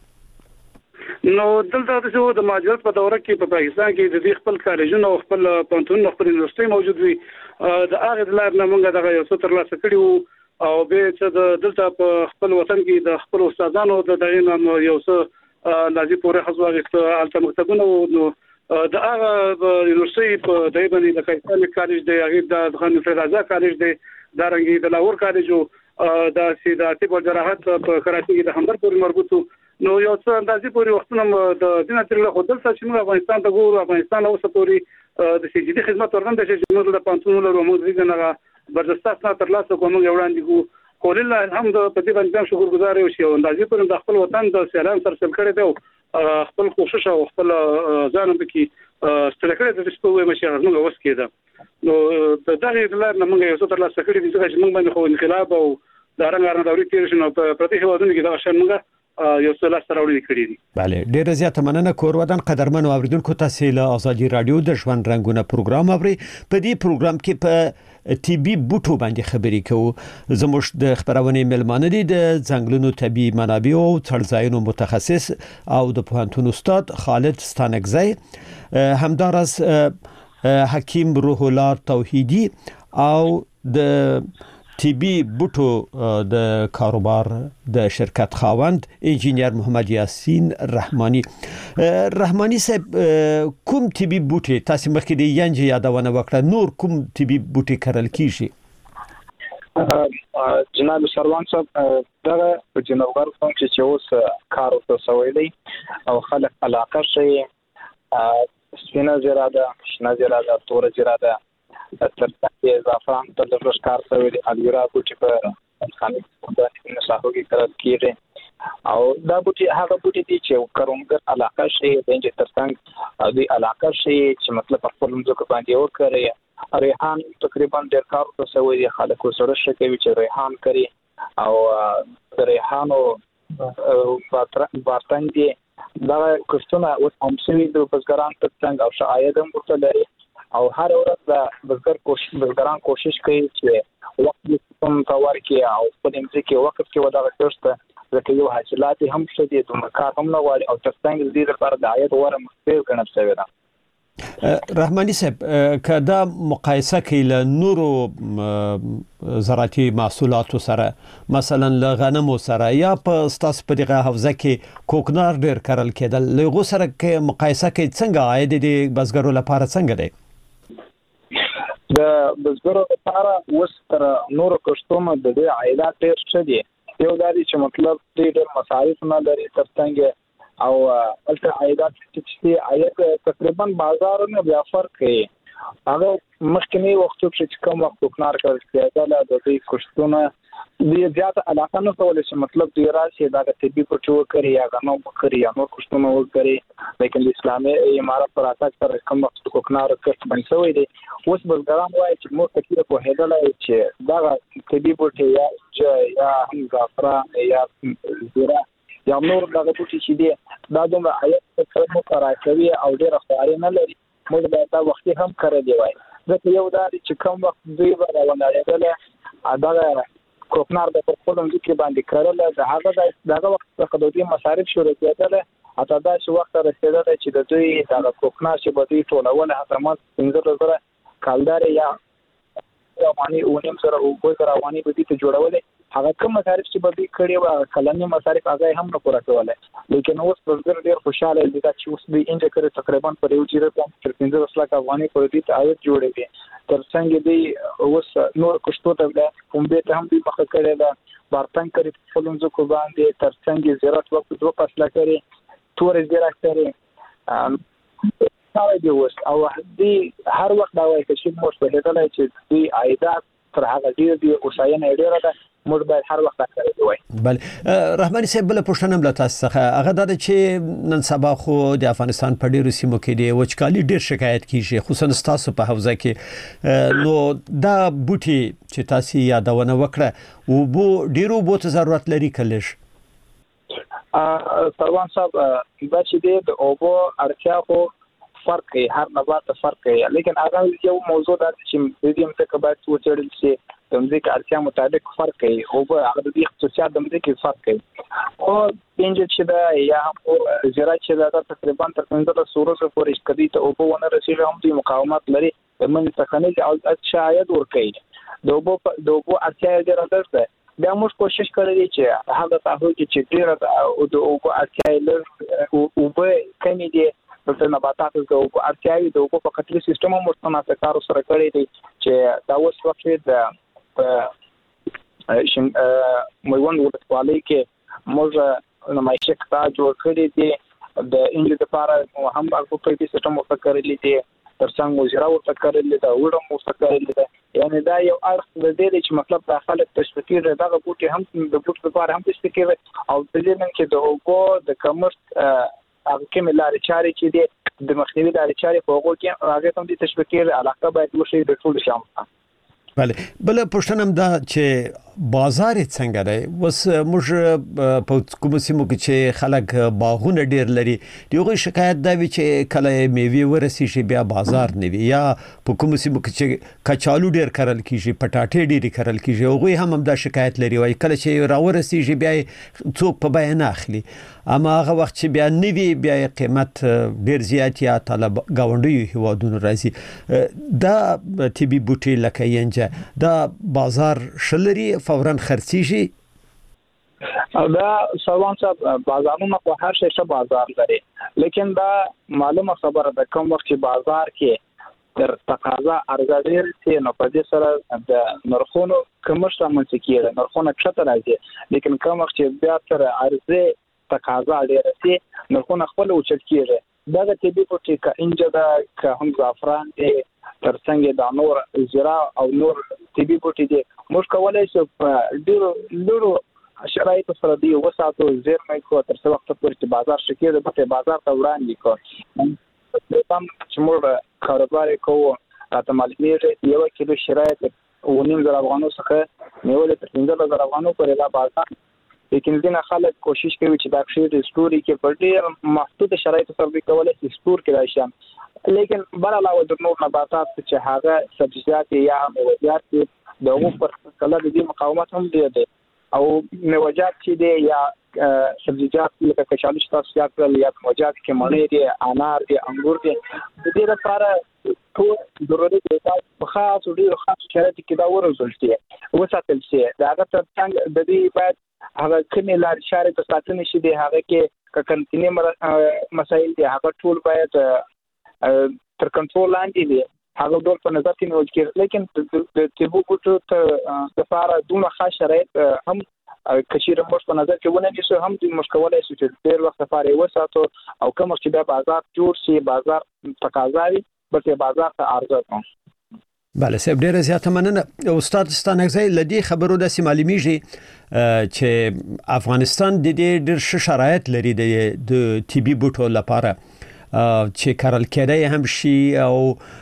نو دلته د د مهاجرت په دوره کې په پاکستان کې د دې خپل کالجونه او خپل پوهنتون او خپل یونیورسيټي موجود وي. د هغه د لار نه موږ دغه یو څه ترلاسه کړي او به چې د دلته په خپل وطن کې د خپل استادانو د دغه نام یو څه لازم پورې حساب الته مکتبونه نو د هغه یونیورسيټي په دای باندې د کایسان کالج دی، هغه د خان فرازا کالج دی، د رنګي د لاهور کالج او د سیداتي په جراحت په کراچي کې د همبر پورې مربوطو نو یو څه اندازې پورې وختونه د دینه تر له خپل څه چې موږ افغانستان ته ګورو، افغانستان اوسه پورې د سجدي خدمت ورغند چې موږ د پانتون له موږ دغه برجستان تر لاسه کوم یو وړاندې کو کولله الحمد په دې باندې شکر گزار یو شی اندازې پورې د خپل وطن د سیلان سره سره کړی دی خپل کوشش او خپل ځان په کې ستل کړی د سپوږمۍ مشه موږ اوس کېده نو د دغه لار نه موږ یو څه تر لاسه کړی دي چې موږ باندې خو انقلاب او د رنګارنه دوري تیر شنو په پرتی هوادونو کې دا شان موږ یو څه لاس راوړي کړی دي. بله ډیره زیاته مننه کور ودان قدرمنو اوریدونکو تاسو له ازادي رادیو د ژوند رنگونه پروګرام اوري. په دې پروګرام کې په ټي بي بوټو باندې خبرې کوو. زموږ د خبرونه ملمانه دي د ځنګلونو طبي منابع او څړځایونو متخصص او د پوهنتون استاد خالد ستانکزی، همدارس حکیم روح الله توحیدی او د ټي بي بوټو د کاروبار د شرکت خاوند انجینیر محمد یاسین رحمانی. رحمانی صاحب کوم ټي بي بوټي تاسو مخکې د ینج یادونه وکړه، نور کوم ټي بي بوټي کرل کیږي؟ جناب سروان صاحب دغه په جنوبګر قوم چې اوس کار وکړ سوی دی او خلک علاقه شي سپینه زراده، شنه زراده، تور زراده ترڅنګ زعفران تر لږ کار شوی دی، الویرا بوټي په خاني د نساخو کې کرل کیږي او دا بوټي هغه بوټي دي چې کروندګر علاقه شي د ترڅنګ د علاقه شي چې مطلب په خپل ځکه باندې وکړي. ریحان تقریبا ډېر کار وکړ سوی دی، خلکو سره شي کوي چې ریحان کوي او د ریحانو بارتنګ دي دا کوښتنه اوس هم سوي د بزګران ترڅنګ او شاید هم ورته لري او هر ورځ د بزګر کوشش بزګران کوشش کوي چې وخت کوم تاور کې او په دې کې وخت کې ودا ورسته ځکه یو حاصلات هم شدي د کار هم نه غواړي او ترڅنګ دې لپاره د عاید وره مستوي ګڼل شوی ده. رحمانی صاحب کدا مقایسه کوي له نورو زراعتي محصولاتو سره مثلا له غنمو سره یا په ستاسو په دغه حوزه کې کوکنار ډیر کرل کېدل، له غو سره کې مقایسه کوي څنګه عاید دي بزګرو لپاره څنګه دی؟ د بزګرو لپاره اوس تر نورو کښتونو د دې عایدات ډېر ښه دي. یو دا دی چې مطلب دې ډېر مصارف نه لري ترڅنګ او البته عایدات چې عاید تقریبا بازار نه بیا فرق کوي. هغه مخکنی وختو چې کوم وخت کوکنار کول کېدل د دې کښتونو دې زیات علاقه نه کولای چې مطلب دې راشي دا د طبي پټو کوي یا غنو کوي یا نور کښتونو کوي، لیکن اسلامي امارات پر اساس پر کوم وخت کوکنار کښت بنسوي دي. اوس بزګران وایي چې موږ تکلیف په هداله چې دا طبي پټي یا یا زعفران یا زیره یا نور دغه پټي چې دي دا دومره عاید څخه راکوي او ډېر خاري نه لري. موږ دا وخت هم کړی دی وای ځکه یو دا چې کوم وخت دوی ورونه دا کوکنار د خپل ځکه باندې کړل د هغه دغه وخت څخه د دې مصارف شروع کېدل اته دا چې وخت رسیدل چې د دوی د کوکنار چې بده ټولول حکومت څنګه سره کالدار یا رواني اونیم سره او په رواني بده ته جوړول هغه کوم مصارف چې بده کړی و کلنی مصارف هغه هم نه پوره کولای. لیکن اوس بزګر ډیر خوشاله دي چې اوس به انځ کړي تقریبا پر یو چیرې په پنځه لک افغاني پر دې ته عاید جوړې دي. ترڅنګ دی اوس نور کښتو ته کوم به ته هم دی مخ کړي دا بارتنګ کړي په لږ کو باندې ترڅنګ زیرات وخت دوه فصله کړي تور زیرات کړي دا دی اوس او دې هر وخت دا وایي چې موږ په دې ډول چې دې عایدات تر هغه ډیر دی اوساینه ډیره ده موږ باید هر وخت کړی وای. بله رحماني صاحب بل پښتنه بل تاسو څخه هغه د چې نن سبا خو د افغانستان په ډیرو سیمو کې دی وچکالي ډیر شکایت کیږي خصوصا تاسو په حوزه کې نو دا بوټي چې تاسو یادونه وکړه او بو ډیرو بو ته ضرورت لري کلش ا سروان صاحب دا چې د اوبو اړتیا خو فرق کوي هر نبات فرق کوي لیکن هغه یو موضوع دا چې د دې متکه باید وڅېړل شي د مځکې اړتیا مطابق فرق کوي او هغه د دې خصوصیات د مځکې فرق کوي او پنځه چې دا یا هم زراعت چې دا تقریبا تر پنځه سورو پورې کدي ته اوبو ونه رسیدي هم د مقاومت لري د من تخنیک او شاید ور کوي د اوبو د اوبو اړتیا ډېره ده بیا موږ کوشش کړی چې هغه تاسو چې ډېر او د اوبو اړتیا لري او په کمی دي د نباتاتو د اوبو اړتیاوي د اوبو په کتلې سیستم هم ورته کار سره کړی دی چې دا اوس وخت د شین موږ ولولای کې موږ نمایشه کتا جوړ کړی دی د انجل لپاره هم هغه په دې سیستم ورته کړی دی ترڅنګ مجرا ورته کړل دا وړم ورته کړل دا یعنی دا یو اړخ د دې چې مطلب د خلک تشویقي دغه بوټي هم د بوټ لپاره هم تشویقي او د دې نن کې د اوبو د کمرت هغه کوم لارې چارې چې د د مخنیوي لارې چارې په هغه کې هغه هم د تشویقي علاقه باید وشي د ټول شامل. بله بل پښتنم دا چې بازار څنګه دی وس موږ په کوم سیمو کې چې خلک باغونه ډیر لري دیغه شکایت دا وی چې کله میوه ورسي شي بیا بازار نه وي یا په کوم سیمو کې چې کچالو ډیر کرل کیږي پټاټې ډیر کرل کیږي هغه هم هم دا شکایت لري وای کله چې راورسي شي بیا څوک په بیان اخلي اما هغه وخت چې بیا نوی بیا قیمت ډیر زیات یا طلب گاونډي هوادونو راځي دا طبي بوټي لکه ینجه دا بازار شلري فورا خرڅيږي او دا سوان صاحب بازارونه په هر شي څه بازار لري لیکن دا معلومه خبره ده کوم وخت چې بازار کې تر تقاضا عرضه ډیر شي نو په دې سره د نرخونو کمښت رامنځته کیږي نرخونه کښته راځي لیکن کوم وخت چې بیا تر عرضه تقاضا ډیر شي نرخونه خپل اوچت کیږي دا د طبي بوټي کا انجه دا که هم زعفران دی ترڅنګ د نور زرا او نور طبي بوټي دي موږ کولای شو په ډیرو ډیرو شرایطو سره دی وساتو زیر مې کو تر څو وخت پورې چې بازار شکې د بوټي بازار ته وړاندې کو تم چې موږ کاروبار کوو راته معلومیږي یو کیلو شرایط ونیم زر افغانو څخه نیول تر پنځه زر افغانو پورې لا بازار لیکن ځینې خلک کوشش کوي چې دا شی ستوري کې په ډېر محدود شرایطو سره به کولای شي ستور کې راشي لیکن بر علاوه د نور نباتات چې هغه سبزیجات یا میوه‌جات د هغو پر کله د مقاومت هم دی او میوه‌جات چې دی یا سبزیجات لکه کچالو چې تاسو یاد کړل یا میوه‌جات کې مڼې دي انار دي انګور دي د دې لپاره ټول ضروري دي چې خاص او ډېر خاص شرایط کې دا ورزول شي وساتل شي دا هغه څنګه د دې باید هغه کومې لارې چارې په ساتنه شي دی هغه کې کنټینیو مسایل دي هغه ټول باید تر کنټرول لاندې دي هغه ډول په نظر کې نیول کېږي لیکن د طبي بوټو ته لپاره دومره خاص شرایط هم کچیر موږ په نظر کې ونه نیسو هم د مشکلات چې ډېر وخت لپاره وساتو او کوم چې د بازار جوړ شي بازار تقاضاوي به بازار ته عرضه کوي. بله سب ډیره زیاته مننه استاد ستانکزی لدی خبرو د سیمالیمیږي چې افغانستان د دې ډېر ښه شرایط لري د طبي بوټو لپاره چې کارل کېدای هم شي او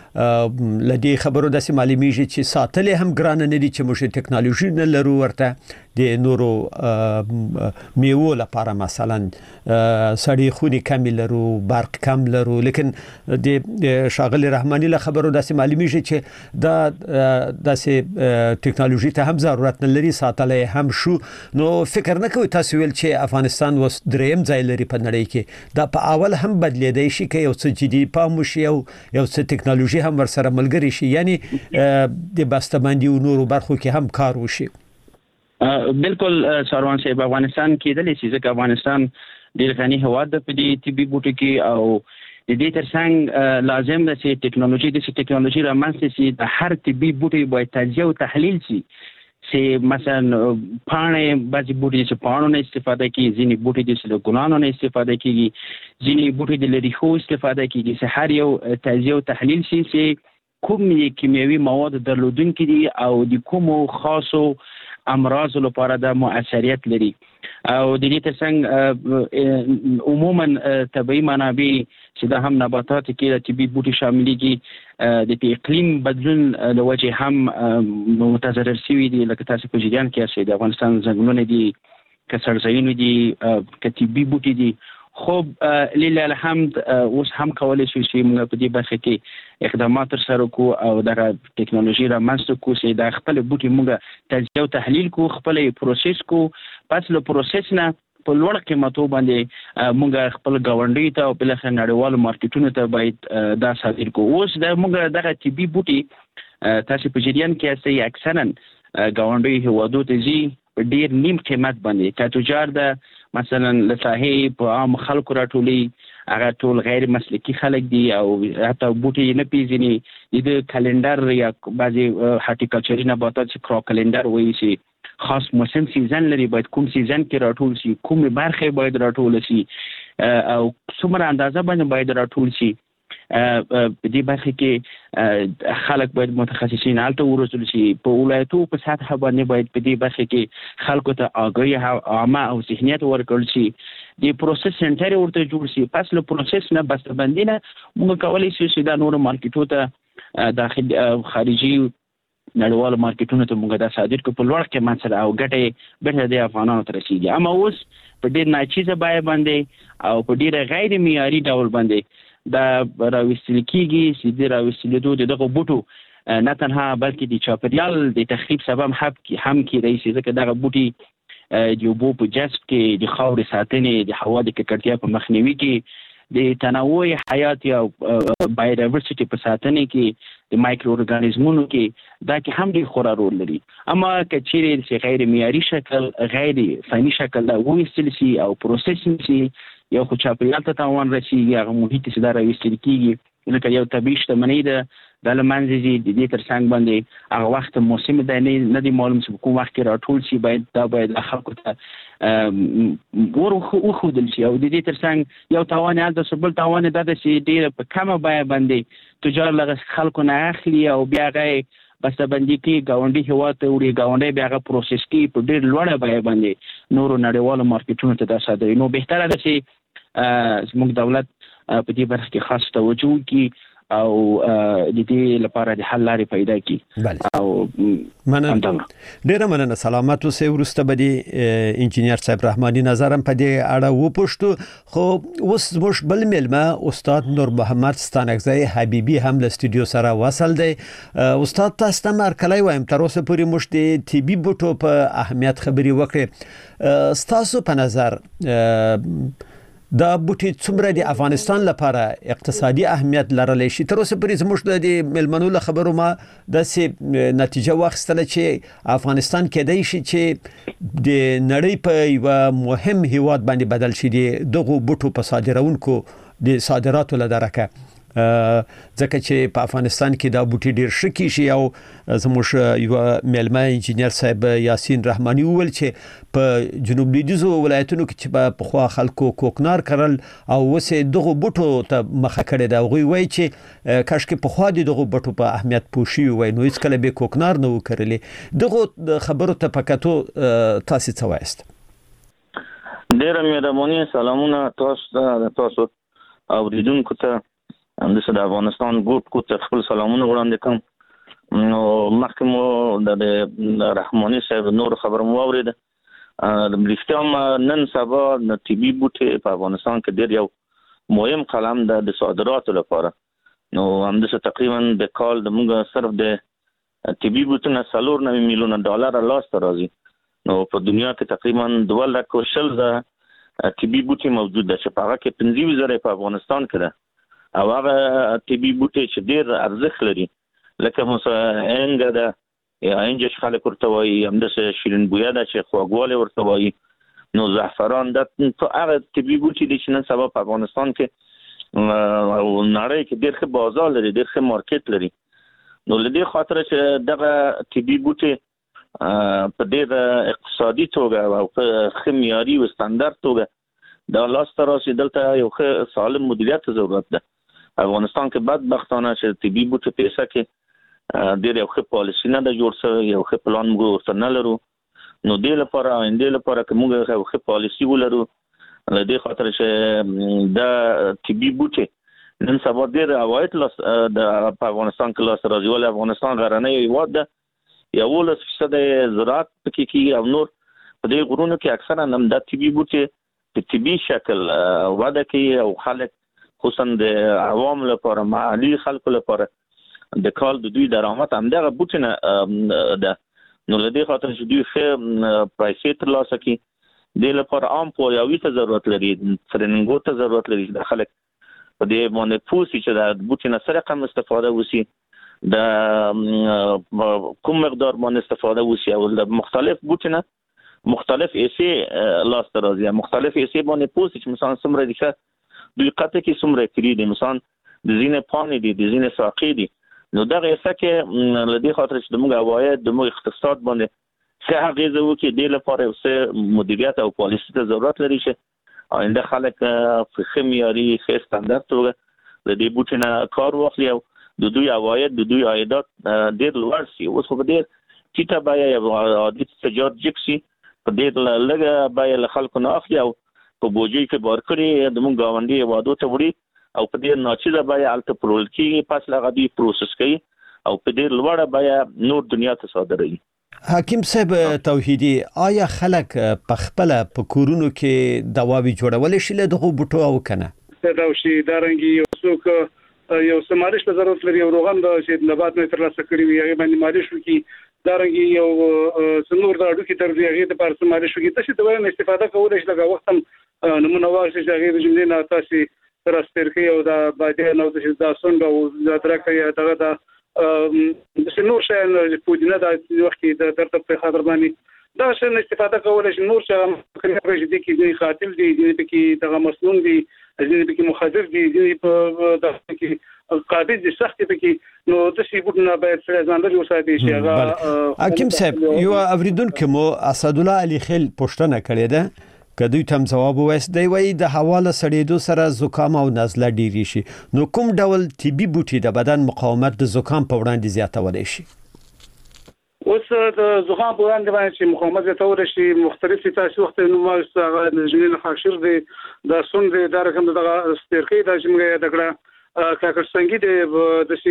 لدی خبرو د سیمالیمیږي چې ساتل هم ګران نه دي چې موږ ټکنالوژي نه لرو ورته د نورو میوو لپاره مثلا سړی خونی کم لرو برق کم لرو لیکن د شاغلی رحماني له خبرو د سیمالیمیږي چې دا د ټکنالوژي ته هم ضرورت نه لري ساتل هم شو نو فکر نه کوي تاسو ویل چې افغانستان وس دریم ځای لري په نړۍ کې دا په اول هم بدلیدای شي کې یو څه جدي پام وشي او یو څه ټکنالوژي هم ورسره ملګری شي یعنی د بسته‌بندي او نورو برخو کې هم کار وشي. بالکل سروان صاحب افغانستان کې د لیسي ځکه افغانستان ډیر غني هواد د دې طبي بوټو کې او د دې ترڅنګ لازم ده چې ټکنالوژي د ټکنالوژي رامنځته شي د هر طبي بوټي باید تجزیه او تحلیل شي چې مثلا پانه بعضي بوټي چې پانو نه استفاده کوي ځینې بوټي چې د ګلانو نه استفاده کوي ځینې بوټي د لري خو استفاده کوي چې هر یو تجزیه او تحلیل شي چې کوم کیمیاوي مواد درلودونکي دي او د کومو خاصو امراض لپاره د موثریت لري او د دې ترڅنګ عموما طبيعي منابع چې د هم نباتات کې د طبي بوټي شاملېږي د اقلیم بدلون له وجې هم متضرر شوي دي لکه تاسو په جریان کې اسئ د افغانستان ځنګلونه دي کسرځایونه دي کتبي بوټي دي خو لله الحمد اوس هم کولای شو چې موږ په دې برخه کې اقدامات سره کوو او د ټکنالوژي را منځته کوو چې د خپل بوټي موږ تجزیه او تحلیل کوو خپل پروسس کوو پس له پروسس نه په لوړ قیمتو باندې موږ خپل گاونډي ته او بل څه نړیوالو مارکیټونو ته باید دا صادر کوو اوس د موږ دغه طبي بوټي تاسو په جریان کې اسئ اکثرا گاونډي هوادو ته زی ډیر نیم قیمت باندې که تجار د مثلا لساهي په عام خلکو راټولي هغه ټول غیر مسلکی خلک دي او حتی بوټي نه پیژني د کلندر یا بعضي هارټیکلچري نباتات چې کرو کلندر وایي چې خاص موسم سیزن لري باید کوم سیزن کې راټول شي کوم برخه باید راټول شي او څومره اندازه باندې باید راټول شي په دې برخه کې خلک باید متخصصین حالت ورسول شي په ولایتو په سطح باندې باید په دې برخه کې خلکو ته آگاهی عامه او ذهنیت ورکړل شي د پروسس سنټر ورته جوړ شي پس له پروسس نه بسته‌بندي نه موږ کولای شو چې دا نور مارکیټونو ته داخلي خارجي نړیوال مارکیټونو ته موږ دا صادر کو په لوړ قیمت سره او ګټه به د افغانانو ته رسیږي اما اوس په ډیر ناچیزه بای باندې او په ډیر غیر معیاري ډول باندې دا راوستل کیږي چې د راوستلو د دغه بوټو نه تنها بلکې د چاپریال د تخریب سبب هم هم کېدای شي ځکه دغه بوټي د اوبو په جذب کې د خاورې ساتنې د هوا د ککړتیا په مخنیوي کې د تنوع حیات او بایوډایورسټي په ساتنې کې د مایکرو ارګانیزمونو کې دا کې هم ډېر خورا رول لري اما که چیرې چې غیر معیاري شکل غیر فني شکل دا وویستل شي او پروسس شي یو خو چاپیریال ته تاوان رسیږي هغه محیط چې دا راویستل کېږي لکه یو طبیعي شتمنۍ ده دا له منځه ځي د دې تر څنګ باندې هغه وخت موسم دی نه دی معلوم چې کوم وخت کې راټول شي باید دا باید خلکو ته ور وښودل شي او د دې تر څنګ یو تاوان هلته بل تاوان دا ده چې ډېره په کمه بیه باندې تجار له خلکو نه اخلي او بیا هغه بسته‌بندي کې گاونډي هیواد ته وړي گاونډي بیا هغه پروسس کې په ډېر لوړه بیه باندې نورو نړیوالو مارکیټونو ته دا صادروي نو بهتره ده چې زموږ دولت په دې برخه کې خاص توجه وکړي او د دې لپاره د حل لارې پیدا کړي او مننه ډیره مننه سلامت اوسئ ورسته به د انجینیر صاحب رحماني نظرم په دې اړه وپوښتو خو اوس زموږ بل ملما استاد نور محمد ستانکزی حبیبي هم له استودیو سره وصل دی استاد تاسو ته مرکلای وایم تر اوسه پورې موږ د طبي بوټو په اهمیت خبري وکړې ستاسو په نظر دا بوټي څومره د افغانستان لپاره اقتصادي اهمیت لرلی شي تر اوسه پورې زموږ د ملمنو له خبرو ما داسې نتیجه واخیستله چې افغانستان کېدای شي چې د نړۍ په یوه مهم هیواد باندې بدل شي د دغو بوټو په صادرونکو د صادراتو له درکه ځکه چې په افغانستان کې دا بوټي ډیر شکی شي او زموږ یو ملما انجینیر صاحب یاسین رحماني وویل چې په جنوب لویدیځو ولایتونو کې چې په خوا خلکو کوکنار کرل او وسه دغه بوټو ته مخه کړي دا غوي وای چې کاش کې په خوا دغه بوټو په اهمیت پوښي وای نو هیڅ کله به کوکنار نه وکړلې دغه خبرو ته پکاتو تاسو څه وایست ډیر مهرباني سلامونه تاسو تاسو او ریډونکو ته هم د افغانستان ګوټ کو ته خپل سلامونه وړاندې کوم نو مخکې مو د رحماني صاحب نور خبر مو اورید د بریښتام نن سبا د طبي بوټي په افغانستان کې ډیر یو مهم قلم ده د صادراتو لپاره نو هم د تقریبا د کال د موږ صرف د طبي بوټو نه څلور نوي میلیونه ډالر لاس ته راځي نو په دنیا کې تقریبا دوه لک شل زره طبي بوټي موجود ده چې په هغه کې پنځه زره په افغانستان کې ده او هغه طبي بوټي چې ډیر ارزښت لري لکه مثلا انګه ده یا انجش خلک ورته وایي هم د شیرین بویا ده چې خواږوالی ورته وایي نو زعفران ده هغه طبي بوټي دي چې نن سبا په افغانستان کې او نړۍ کې ډیر ښه بازار لري ډیر ښه مارکیټ لري نو له دې خاطر چې دغه طبي بوټي په ډیر اقتصادي توګه او په ښه معیاري او ستاندرد توګه دا لاس ته راسي دلته یو ښه سالم مدیریت ضرورت ده افغانستان کې بدبختانه چې طبي بوټو پیسه کې ډېر یو ښه پالیسي نه ده جوړ شوی یو ښه پلان موږ ورته نه لرو نو دې لپاره اندې لپاره کومه ښه پالیسی ولرو لدې خاطر چې دا طبي بوټي نن سبا ډېر عواید لاس د افغانستان کې لاس راځي ول افغانستان غرنۍ هیواد ده یولس فیصد زراعت پکې کې او نور په دې غرونو کې اکثرا هم د طبي بوټي په طبي شکل وده کوي او خلک خصوصا د عوام لپاره محلي خلکو لپاره د کال د دوی درآمد هم دغه بوټي نه ده نو لدې خاطر چې دوی ښه پیسې ترلاسه کوي د لپاره عام پوهاوي ته ضرورت لري ترننګو ته ضرورت لري د خلک په دې باندې پوسی چې د بوټي نه سره کم استفاده وسی د کوم مقدار باندې استفاده وسی او د مختلف بوټي نه مختلف ایسي لاس راځي مختلف ایسي باندې پوسی چې مثلا سمره دي دوی قطه کې سمره کړی دي مثلا د زینې پانی دي د زینې ساقي دي نو دغه ایسه کې لدې خاطر چې د موږ عواید د موږ اقتصاد باندې څه هغه وکړي د لپاره څه مدیریت او پالیسي ته ضرورت لري چې آینده خلک په خمیاري ښه ستاندرد توګه د دې بوټي نه کار واخلي او د دوی عواید د دوی عایدات ډېر لوړ شي اوس خو ډېر ټیټه بیه یو عادي تجارت جکسي په ډېر لږه بیه له خلکو نه اخلي او په بوجي کې بار کړي د موږ گاونډي هیوادو ته وړي او په ډېر ناچیزه بیه هلته پلورل کېږي پس له هغه دوی پروسس کوي او په ډېر لوړه بیه نور دنیا ته صادروي. حکیم صاحب توحیدی آیا خلک په خپل په کورونو کې دواوی جوړول شي له دغه بوټو او کنه دا شي دارنګي یو څوک یو سمارش په ضرورت لري او روغن د شید نبات نه تر لاسه کړی وي هغه باندې مالش وکي دارنګي یو څنور د اډو کې تر دې هغه د پر سمارش وکي تاسو د وایي استفاده کولای شي لږه وخت هم نمونه واخلئ چې هغه د جملې نه تاسو تر استرکي او د باندې نو د ځاسون او د درکې دغه د نور شي پودینه د وخت د ترتیب په خاطر باندې دا څنګه استفاده کولای شي نور څه خبرې دي کې قاتل دي کې دغه مسنون دي دې کې مخدر دي دې په دغه کې قابل دي سخت کې نو د شي بوتنه باید سره ځان له وساتي شي هغه حکیم صاحب یو اوریدونکو مو اسد الله علي خیل پښتنه کړې ده کدی تم جواب وایست دی وای د حواله سړېدو سره زکام او نزله ډیری شي نو کوم ډول طبي بوټي د بدن مقاومت د زکام په وړاندې زیاتولای شي اوس د زکام په وړاندې باندې چې مقاومت زیاتول شي مختلف تاسو وخت نو ما هغه جنین خاصر دی د سون دی د رقم دغه سترخی د جمعه دغه کاکر څنګه دی د شي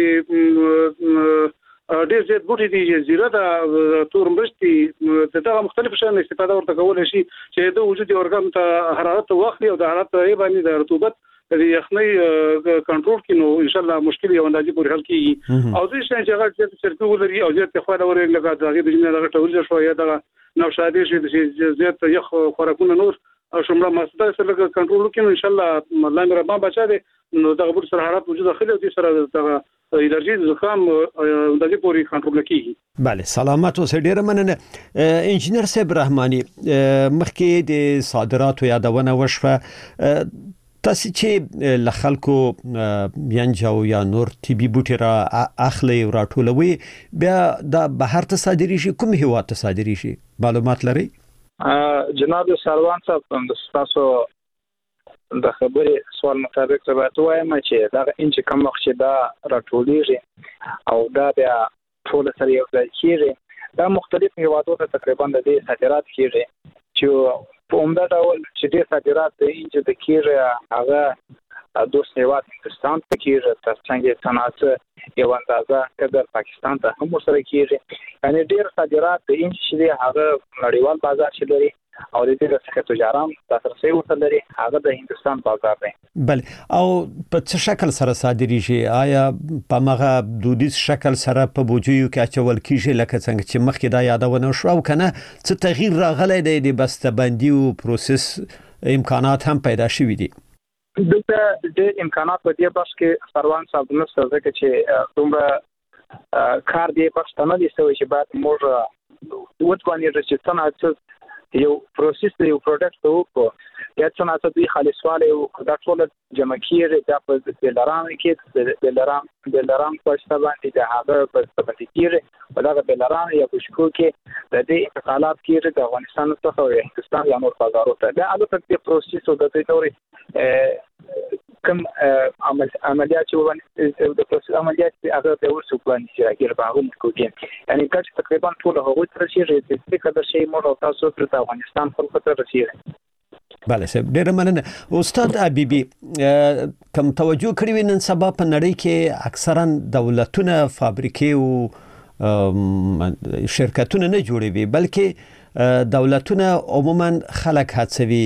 ډېر زیات بوټي دي زیره د تور مرستي دغه مختلف شان استفاده ورته کول شي چې د وجود اورګان ته حرارت واخلي او د حرارت یې باندې د رطوبت د یخنۍ کنټرول کینو ان شاء الله مشکل یو اندازې پورې حل کیږي او د شان چې هغه چې سرکو لري او زیات خو دا ورې لګا دغه د جمله دغه ټول شو یا دغه نو شادي شي زیات یخ خوراکونه نور او شمره مسته سره کنټرول کینو ان شاء الله الله مې رب بچا دي نو دغه بر سره حرارت وجود خلې او سره دغه الرجی زکام دغه پوری کنټرول کیږي. بله سلامت اوسئ ډیر مننه انجنیر صاحب رحماني مخکې د صادراتو یادونه وشوه تاسو چې ل خلکو ینجو یا نور طبي بوټي را اخلي او راټولوي بیا د بهر ته صادري شي کوم هیواد ته صادري شي معلومات لري جناب سروان صاحب تاسو د خبرې سوال مطابق راته وایم چې دا انچ کم وخت چې دا راټولېږي او دا بیا ټول سره یو ځای کېږي دا مختلف هیوادو ته تقریبا د دې صادرات کېږي چې په عمده ډول چې د صادرات د انچ د کېږي هغه دوست هیواد هندستان ته کېږي ترڅنګ صنعت یو اندازه کډر پاکستان ته هم سره کېږي یعنی ډېر صادرات د انچ چې هغه نړیوال بازار چې لري او د دې څخه تجاران تاسو ورته لري هغه د هندستان بازار دی بل او په څه شکل سره صادري شي آیا په مغه دودیز شکل سره په بوجیو کې اچول کیږي لکه څنګه چې مخکې دا یادونه شو او کنه څه تغییر راغلی دی د بسته‌بندي او پروسس امکانات هم پیدا شوي دي دغه د امکانات په دې بس کې سروان صاحب نو څه چې دومره کار دی بس نه دي چې بعد موږ وټوانې چې صنعت یو پروسس دی یو پروډکټ ته وکړو یا څنګه چې دوی خالصواله یو دا ټول جمع کیږي دا په دلارام کې دلارام دلارام په څه باندې دا هغه په څه باندې کیږي په دا دلارام یا په شکو کې د دې انتقالات کیږي د افغانستان څخه او هندستان یا نور بازارو ته دا البته د پروسس او د دې نورې کوم عمل عملیات چې ونه د پروسس عملیات هغه د ورسو پلان چې راګر باغوم کوي یعنی کله تقریبا ټول هغه تر شي چې څه شي مو تاسو تر افغانستان خلکو ته رسیدي. بله سه ډیر مننه استاد حبیبي. کوم توجه کړی نن سبا په نړۍ کې اکثرا دولتونه فابریکې او شرکتونه نه جوړوي بلکې دولتونه عموما خلک هڅوي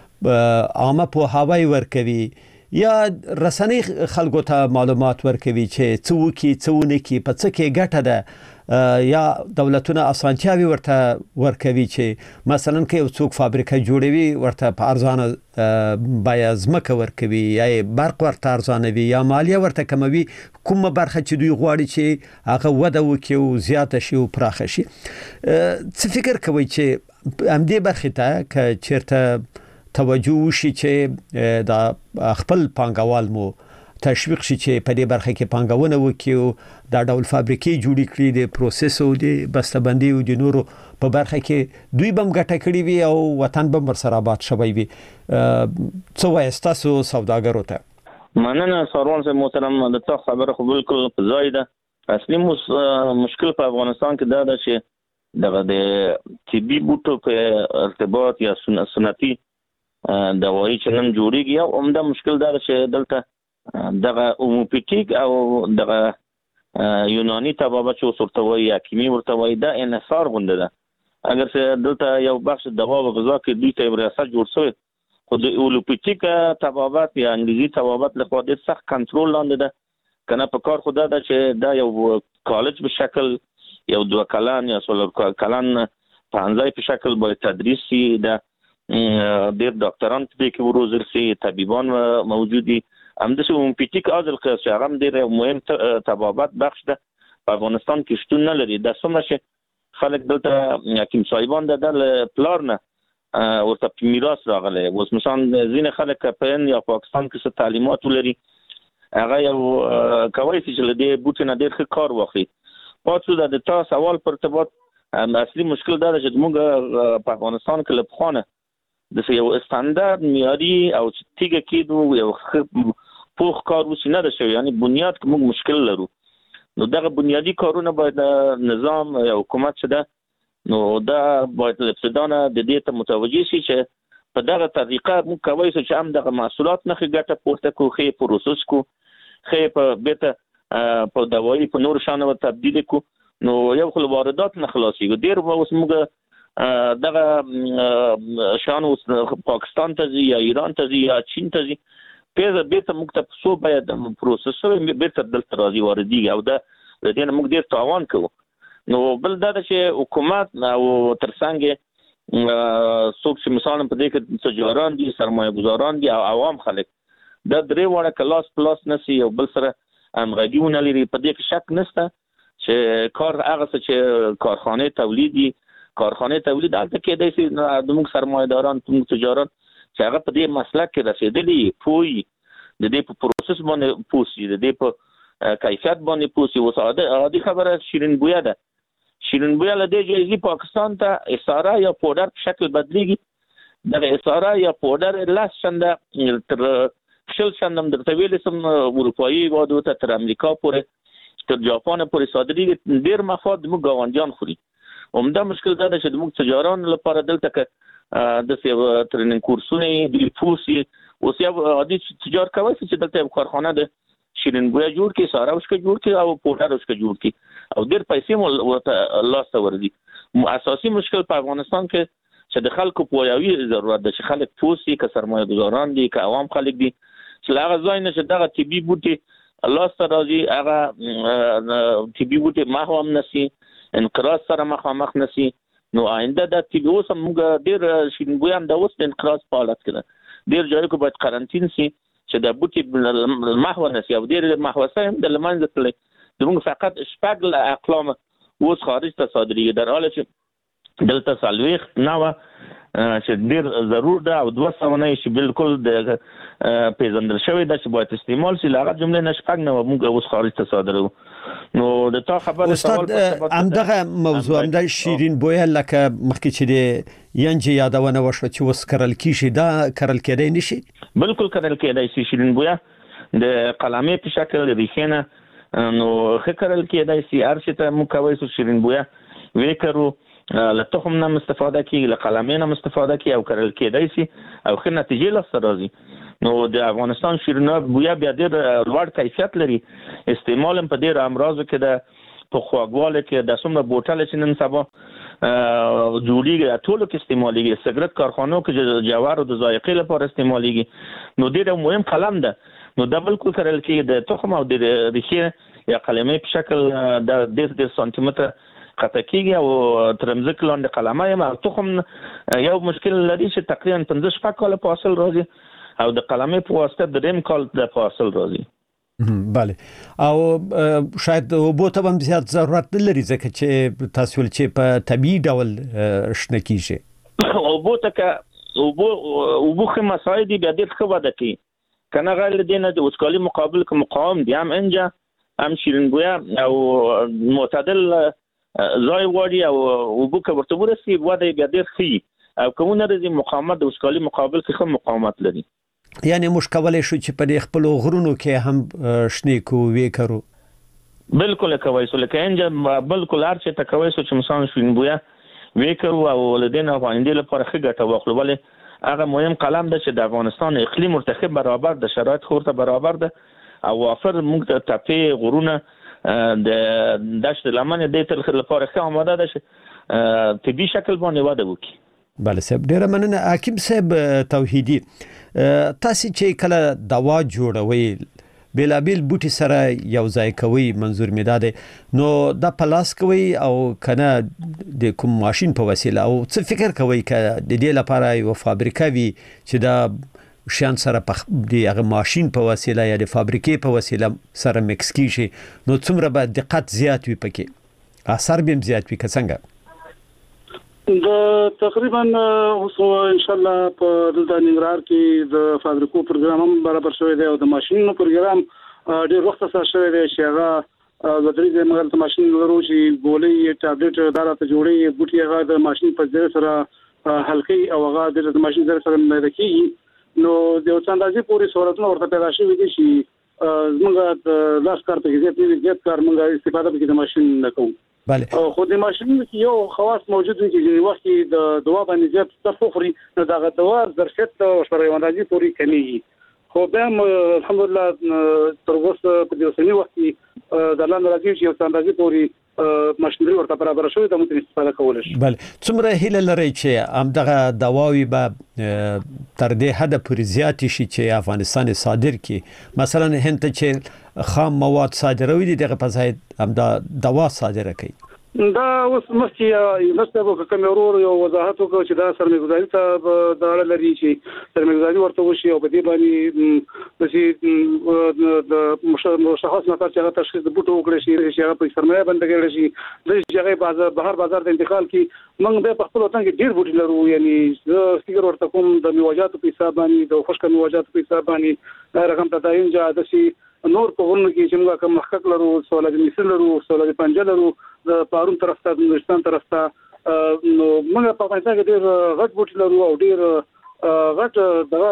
عامه په هواي ورکوي یا رسنۍ خلکو ته معلومات ورکوي چې څه وکي څه ونه کی په څه کې ګټه ده یا دولتونه اسانتیاوي ورته ورکوي چې مثلا کې یو څوک فابریکه جوړوي ورته په ارزانه بیا ځمکه ورکوي یا برق ورته ارزانوي یا مالیه ورته کموي کومه برخه چې دوی غواړي چې هغه وده وکړي او زیاته شي او پراخه شي. څه فکر کوي چې همدې برخې ته که چیرته توجه وشي چې د خپل پانګوال مو تشویق شي چې په دې برخه کې پانګونه وکړي او دا ډول فابریکې جوړې کړي د پروسس او د بسته‌بندي او د نورو په برخه کې دوی بم ګټه کړي وي او وطن به ورسره آباد شوی وي. څه وایي تاسو سوداګرو ته؟ مننه سروان صاحب محترم، د تاسو خبره خو بالکل په ځای ده. اصلي مشکل په افغانستان کې دا ده چې دغه د طبي بوټو په ارتباط یا سنتي دوايي چې نن جوړیږي او عمده مشکل دا چې دلته دغه اوموپیټیک او دغه یوناني طبابت چې ورته وایي یا کیمي ورته وایي دا انحصار غونډه ده. اگر چې دلته یو بخش دوا او غذا کې دوی ته ریاست جوړ شوی خو د اوموپیټیک طبابت یا انګلیسي طبابت له خوا د سخت کنټرول لاندې ده کنه په کار خدا ده چې دا یو کالج په شکل یو دوه کلان یا څلور کلان پنځه په شکل باید تدریس شي. دا ډېر ډاکټران په کې وروزل شي، طبيبان موجود دي. همداسې اوموپیټیک ازل قیاس چې هغه ډېر مهم طبابت بخش ده په افغانستان کې شتون نه لري. دا څومره چې خلک دلته حکیم صاحبان د پلار نه ورته میراث راغلی. اوس مثلا ځینې خلک په یا پاکستان کې څه تعلیمات ولري هغه یو کولی شي چې له دې بوټي نه ډېر ښه کار واخلي. پاتې د تا سوال پر ارتباط اصلي مشکل دا ده چې موږ په افغانستان کې له پخوانه د یو استاندارد معیاري او تیګه کېدو یو پوخ کار وسې نه ده شوی، یعنی بنیاد کې موږ مشکل لرو. نو دغه بنیادي کارونه باید نظام یا حکومت چې ده نو دا باید له ابتدا نه د دې ته متوجه شي چې په دغه طریقه موږ کولی شو چې هم دغه محصولات نه ښه ګټه پورته کړو، ښه پروسس کړو، ښه په بیرته په دوایي په نورو شیانو تبدیل کړو. نو یو خو له واردات نه خلاصېږو. ډېر به اوس موږ دغه شان اوس پاکستان ته ځي یا ایران ته ځي یا چین ته ځي پیزه بیرته موږ ته څو باید پروسس شوی بیرته دلته راځي واردېږي او دا د دې نه موږ ډېر تاوان کوو. نو بل دا ده چې حکومت او ترڅنګ څوک چې مثلا په دې کې تجاران دي، سرمایه گذاران دي او عوام خلک دا درې واړه کلاس پلاس نسی او بل سره همغږي ونه لري. په دې کې شک نشته چې کار هغه څه چې کارخانه تولیدي کارخانه تولید البته کې د سي د موږ سرمایه‌داران موږ تجارت چې هغه په دې مسلک کې رسیدلي پوي د دې په پروسس باندې پوسی د دې په کیفیت باندې پوسی و ساده عادي خبره شیرین بویا ده. شیرین بویا له دې جایزي پاکستان ته اساره یا پودر په شکل بدلیږي. د اساره یا پودر لاس چنده تر شل چندم درته ویل سم اروپایي هیوادو ته تر امریکا پورې تر جاپان پورې صادرېږي. ډېر مفاد موږ ګاونډیان خوري. عمده مشکل دا ده چې موږ تجاران لپاره دلته کې د څه ترننګ کورسونه دی پوسی اوس یو عادي تجار کوي چې دلته یو کارخانه ده شیرین بویا جوړ کې ساره اوسکه جوړ کې او پودر اوسکه جوړ کې او ډېر پیسې مو ورته الله ستوري. اساسي مشکل په افغانستان کې چې د خلکو پویاوي ضرورت ده چې خلک پوسی که سرمایه گذاران دي که عوام خلک دي چې هغه ځای نه چې دغه طبي بوټي الله ستوري هغه طبي بوټي ما هم نسی انقراض سره مخامخ نسی. نو آینده د طبي اوس موږ ډېر شیرین بویا هم د اوس د انقراض په حالت کې ده. ډېر ځایو کې باید قرنطین سي چې د بوټي محو نسی او ډېر محوسه هم د لمنځه تللی. زموږ فقط شپږ اقلام اوس خارج ته صادرېږي در حاله چې دلته سالويخ نو چې ډیر ضرور ده او دوه سمونه چې بالکل د پیژندل شوی د چې باید استعمال شي لاغه جمله نشپک نه موږ اوس خارج ته صادرو نو د تا خبره استاد همدغه موضوع هم د شیرین بویا لکه مخکې چې د ینج یادونه وشو چې وس کرل کیږي دا کرل کېدای نشي بالکل کرل کېدای شي شیرین بویا د قلمې په شکل ریښینه نو خکرل کېدای شي ارشته مو کوي سو شیرین بویا وکړو له تخم نه استفاده کی له قلمې نه استفاده کی او کرل کېدای شي او خې نتیجې لسته راځي نو د افغانستان شیرین بویا بیا ډېر لوړ کیفیت لري استعمال په ډېر امراضو کې د په خواږواله کې د څومره بوتل چې نن سبا جوړیږي ټولو کې استعمالېږي سګرټ کارخانو کې جوارو د ذایقې لپاره استعمالېږي نو ډېر مهم قلم ده نو د بالکل کرل کې د تخم او د ریښې یا قلمې په شکل د ډېر سانتي متر قطع کېږي او ترمزک لاندې قلمه یم تخم یو مشکل لري چې تقریبا پنځه شپږ کاله په حاصل راځي او د قلمې په واسطه د ریم کال د په حاصل راځي بله او شاید اوبو ته هم زیات ضرورت نه لري ځکه چې تاسو ول چې په طبيعي ډول شنه کیږي اوبو ته که اوبو اوبو خه مساعد بیا ډېر ښه وده کوي کنه غیر دینه د وسکالي مقابل که مقاوم دي هم انجا هم شیرین بویا او معتدل زای وادي او اوبو که ورته ورسي وده بیا ډېر ښه او کومه رزي مقاومت د وسکالي مقابل کې ښه مقاومت لري یعنی مشکلې شو چې په خپل غرونو کې هم شنه کو وکړو بالکل کوي سو لکه انجا بالکل ارچ ته کوي سو چې مثلا شیرین بویا وکړو او ولدین افغانیدل لپاره ښه ګټه واخلو ولې هغه مهم قلم ده چې د افغانستان اقلیم مرتخب برابر د شرایط خورته برابر ده او وافر موږ ته تپې غرونه د دشت لمن د تل لپاره ښه آماده ده چې طبي شکل باندې وده وکړي بله صاحب ډیره مننه حکیم صاحب توحیدی تاسو چې کله دوا جوړوي بلابل بوټي سره یو ځای کوي منظور می داده نو د پلاس کوي او کنه د کوم ماشين په وسیله او څه فکر کوي ک د دې لپاره یو فابریکه وي چې دا شان سره په دغه ماشين په وسیله یا د فابریکې په وسیله سره مکس کیږي نو څومره به دقت زیات وي پکې اثر به زیات وي څنګه د تقریبا اوس ان شاء الله په د ننګرهار کې د فابریکو پروګرام هم برابر شوی دی او د ماشينونو پروګرام ډېر وخت سره شوی دی چې هغه د درې ځمګل ته ماشين ورو چې ګولې ټابلیټ دارته جوړي بوټي هغه د ماشين په ځای سره حلقي او هغه د ماشين ځای سره مېدکی نو د اوساندازي پوری سہولتونه ورته پیدا شوي دي چې زموږ د لاس کار په کې زیات کار موږ استفاده کوي د ماشين نه کوو بله خو د ماشين کې یو خواص موجود وي چې وخت د دوا باندې زیات تفخري نو دا دوا ظرفیت او شپږوندازي پوری کمیږي خو به الحمدلله تر اوسه په دې سنوي وخت کې د لاندې راځي چې اوساندازي پوری ماشينري ورته برابر شوی د ممکن استفاده کول شي بله څومره هیله لري چې همدغه دواوی به تر دې حد پورې زیات شي چې افغانستان صادر کړي مثلا هند ته چې خام مواد صادروي دي دغه په ځای هم دا دوا صادره کوي دا اوس مخکې مستبو کوم ورور یو وضاحت وکړ چې دا سرمایه‌ګذاري ته د اړه لري چې سرمایه‌ګذاري ورته وشي او په دې باندې د د مشخص نفر چې هغه تشخیص د بوټو وکړي چې هغه په سرمایه باندې کېږي شي د هغه بازار بهر بازار ته انتقال کی موږ به په خپل وطن کې ډیر بوټي لرو یعنی زه فکر ورته کوم د میوجاتو په حساب باندې د خوشک میوجاتو په حساب باندې دا رقم تداین جا د شي نور په ورنه کې چې موږ کوم محقق لرو سوالات مصر لرو سوالات پنجاب لرو د پارون طرف ته د هندستان طرف ته نو موږ په افغانستان کې ډیر غټ بوټي لرو او ډیر غټ دغه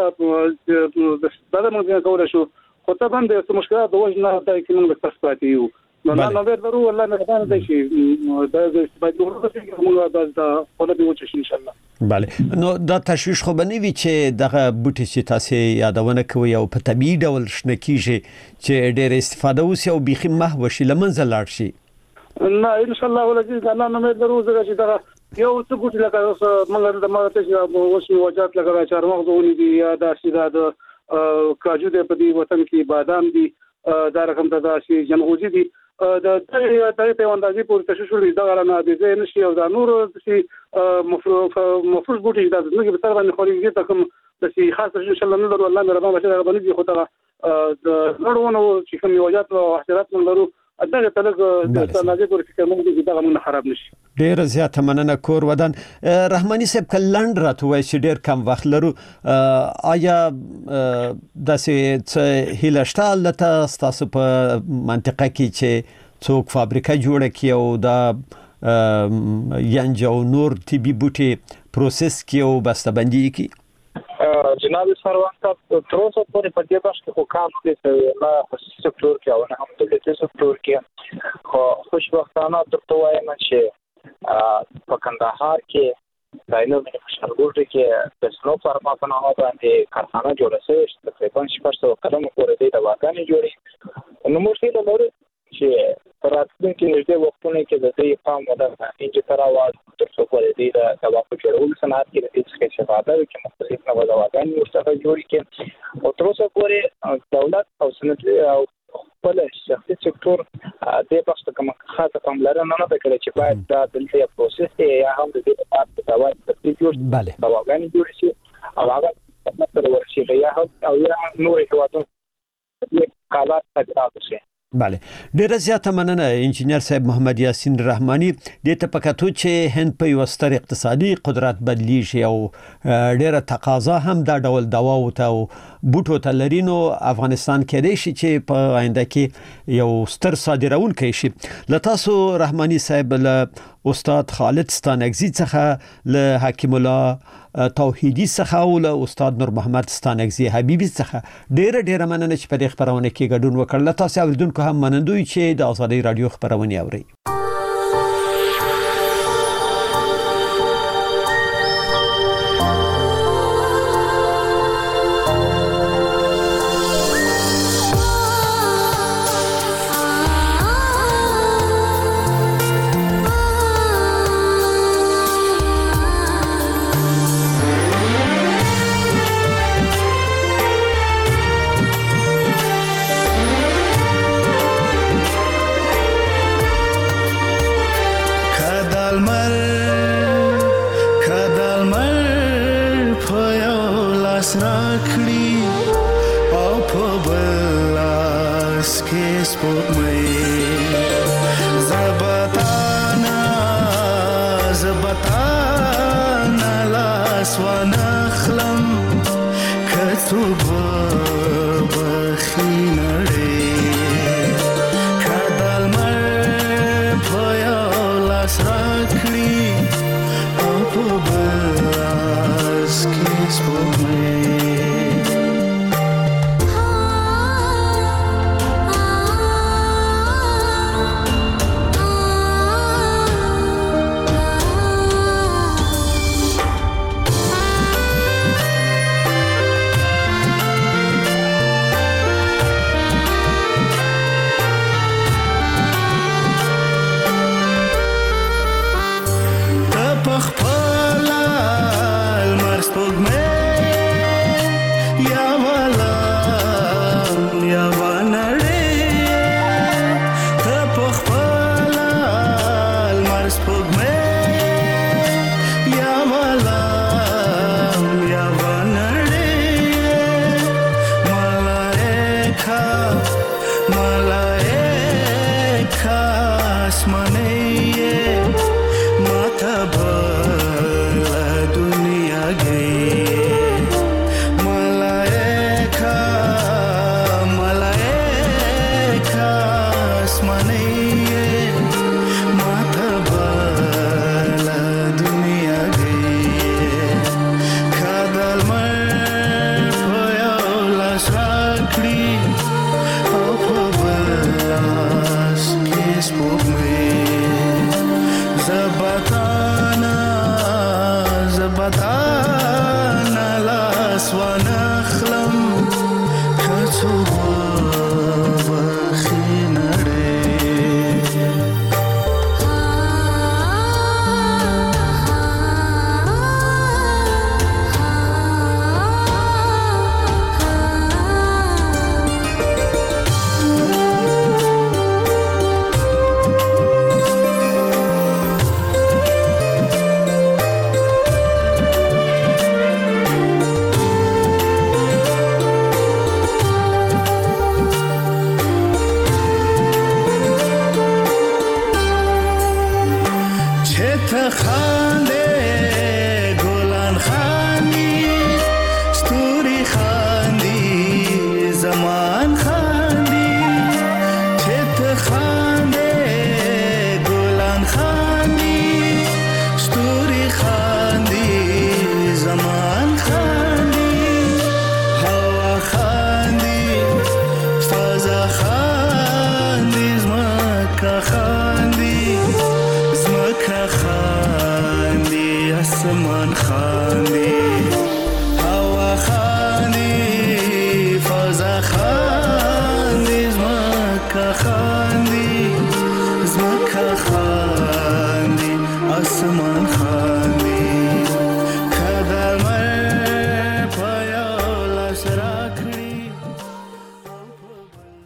د موږ کولای شو خو ته باندې څه مشکلات د وژن نه دا کې موږ تاسو پاتې یو نو نو به ضرور والله نه غواړم دا شي دا د استفادې ورته چې موږ دا خپل به وچ ان شاء الله بله نو دا تشویش خو بنوي چې دغه بوټي چې تاسو یادونه کوي او په طبيعي ډول شنه کیږي چې ډېر استفاده وسی او بيخي محو شي لمنځه لاړ شي نه ان شاء الله ولګي ځان نه مې ضرور زګه چې دا یو څه بوټي لکه اوس موږ د ماته چې اوس وجات لکه چار مغزونی دي یا دا سیده د کاجو د په دې وطن کې بادام دي دا رقم ته دا شي جنغوزي دي د دغه په اندازې پورې تشویش لري دا غره نه دي زه نشي او دا نور چې مفروض مفروض بوټي دا زموږ په تر باندې خوريږي ته کوم د سي خاص ان شاء الله نه درو الله مهربان بشه دا باندې خو دا د نورونو چې کوم وجات او احتیاط من لرو دغه تلګ تنازع پر فکر مونږ دغه مون خراب نشي. ډیر زیات مننه کور ودان. رحماني صاحب کلند راتوي چې ډیر کم وخت لرو، آیا د سې هیلشته لته تاسو په منطقه کې چې څوک فابریکه جوړه کړي او د ینج او نور طبي بوټي پروسس کړي او بسته‌بندي کړي؟ جناب سروان صاحب تر اوسه پورې په دې بحث کې خو کار کوي نه خصوصي سکتور کې او نه هم دولتي سکتور کې. خو خوشبختانه درته وایم چې په کندهار کې دایلو مې خوشحالګوټ کې د سنو فارما په نامه باندې کارخانه جوړه شوې چې تقریبا شپږ سوه کلن پورې د دواګانې جوړې. نو موږ هیله لرو چې په راتلونکي نږدې وختونو کې د دې پام ودا چې تر اواز تر څو پورې د دوا په جوړولو صنعت کې د دې څخه استفاده وکړي چې مختلف نوع دواګانې ورڅخه جوړې کړي او تر اوسه پورې دولت او صنعت او خپل شخصي سکتور د پښتو کوم خاطر پاملرنه نه وکړي چې باید دا دلته پروسس یا هم د دې په اړه دوا ترتیب جوړ دواګانې جوړ شي او هغه مثلا ورشي یا هم او یا نور هیوادونو د حالات تجربه شي. بله، ډیر زیاته مننه انجینر صاحب محمد یاسین رحمانی. د ته پکاتو چې هند په یو ستر اقتصادي قدرت بدلیږي او ډیره تقاضا هم د ډول دوا او ته بوټو ته لرینو افغانستان کې دی چې په آینده کې یو ستر صادرونکی شي. لتاسو رحمانی صاحب له استاد خالد ستانکزی څخه له حکیم الله توحیدی څخه او له استاد نور محمد ستانکزی حبیبی څخه ډیر ډیر مننه چې په دې خبرونه کې ګډون وکړل. تاسو اوریدونکو هم منندوی چې د آزادۍ رادیو خبرونه اوري. Spoke me اسمان خار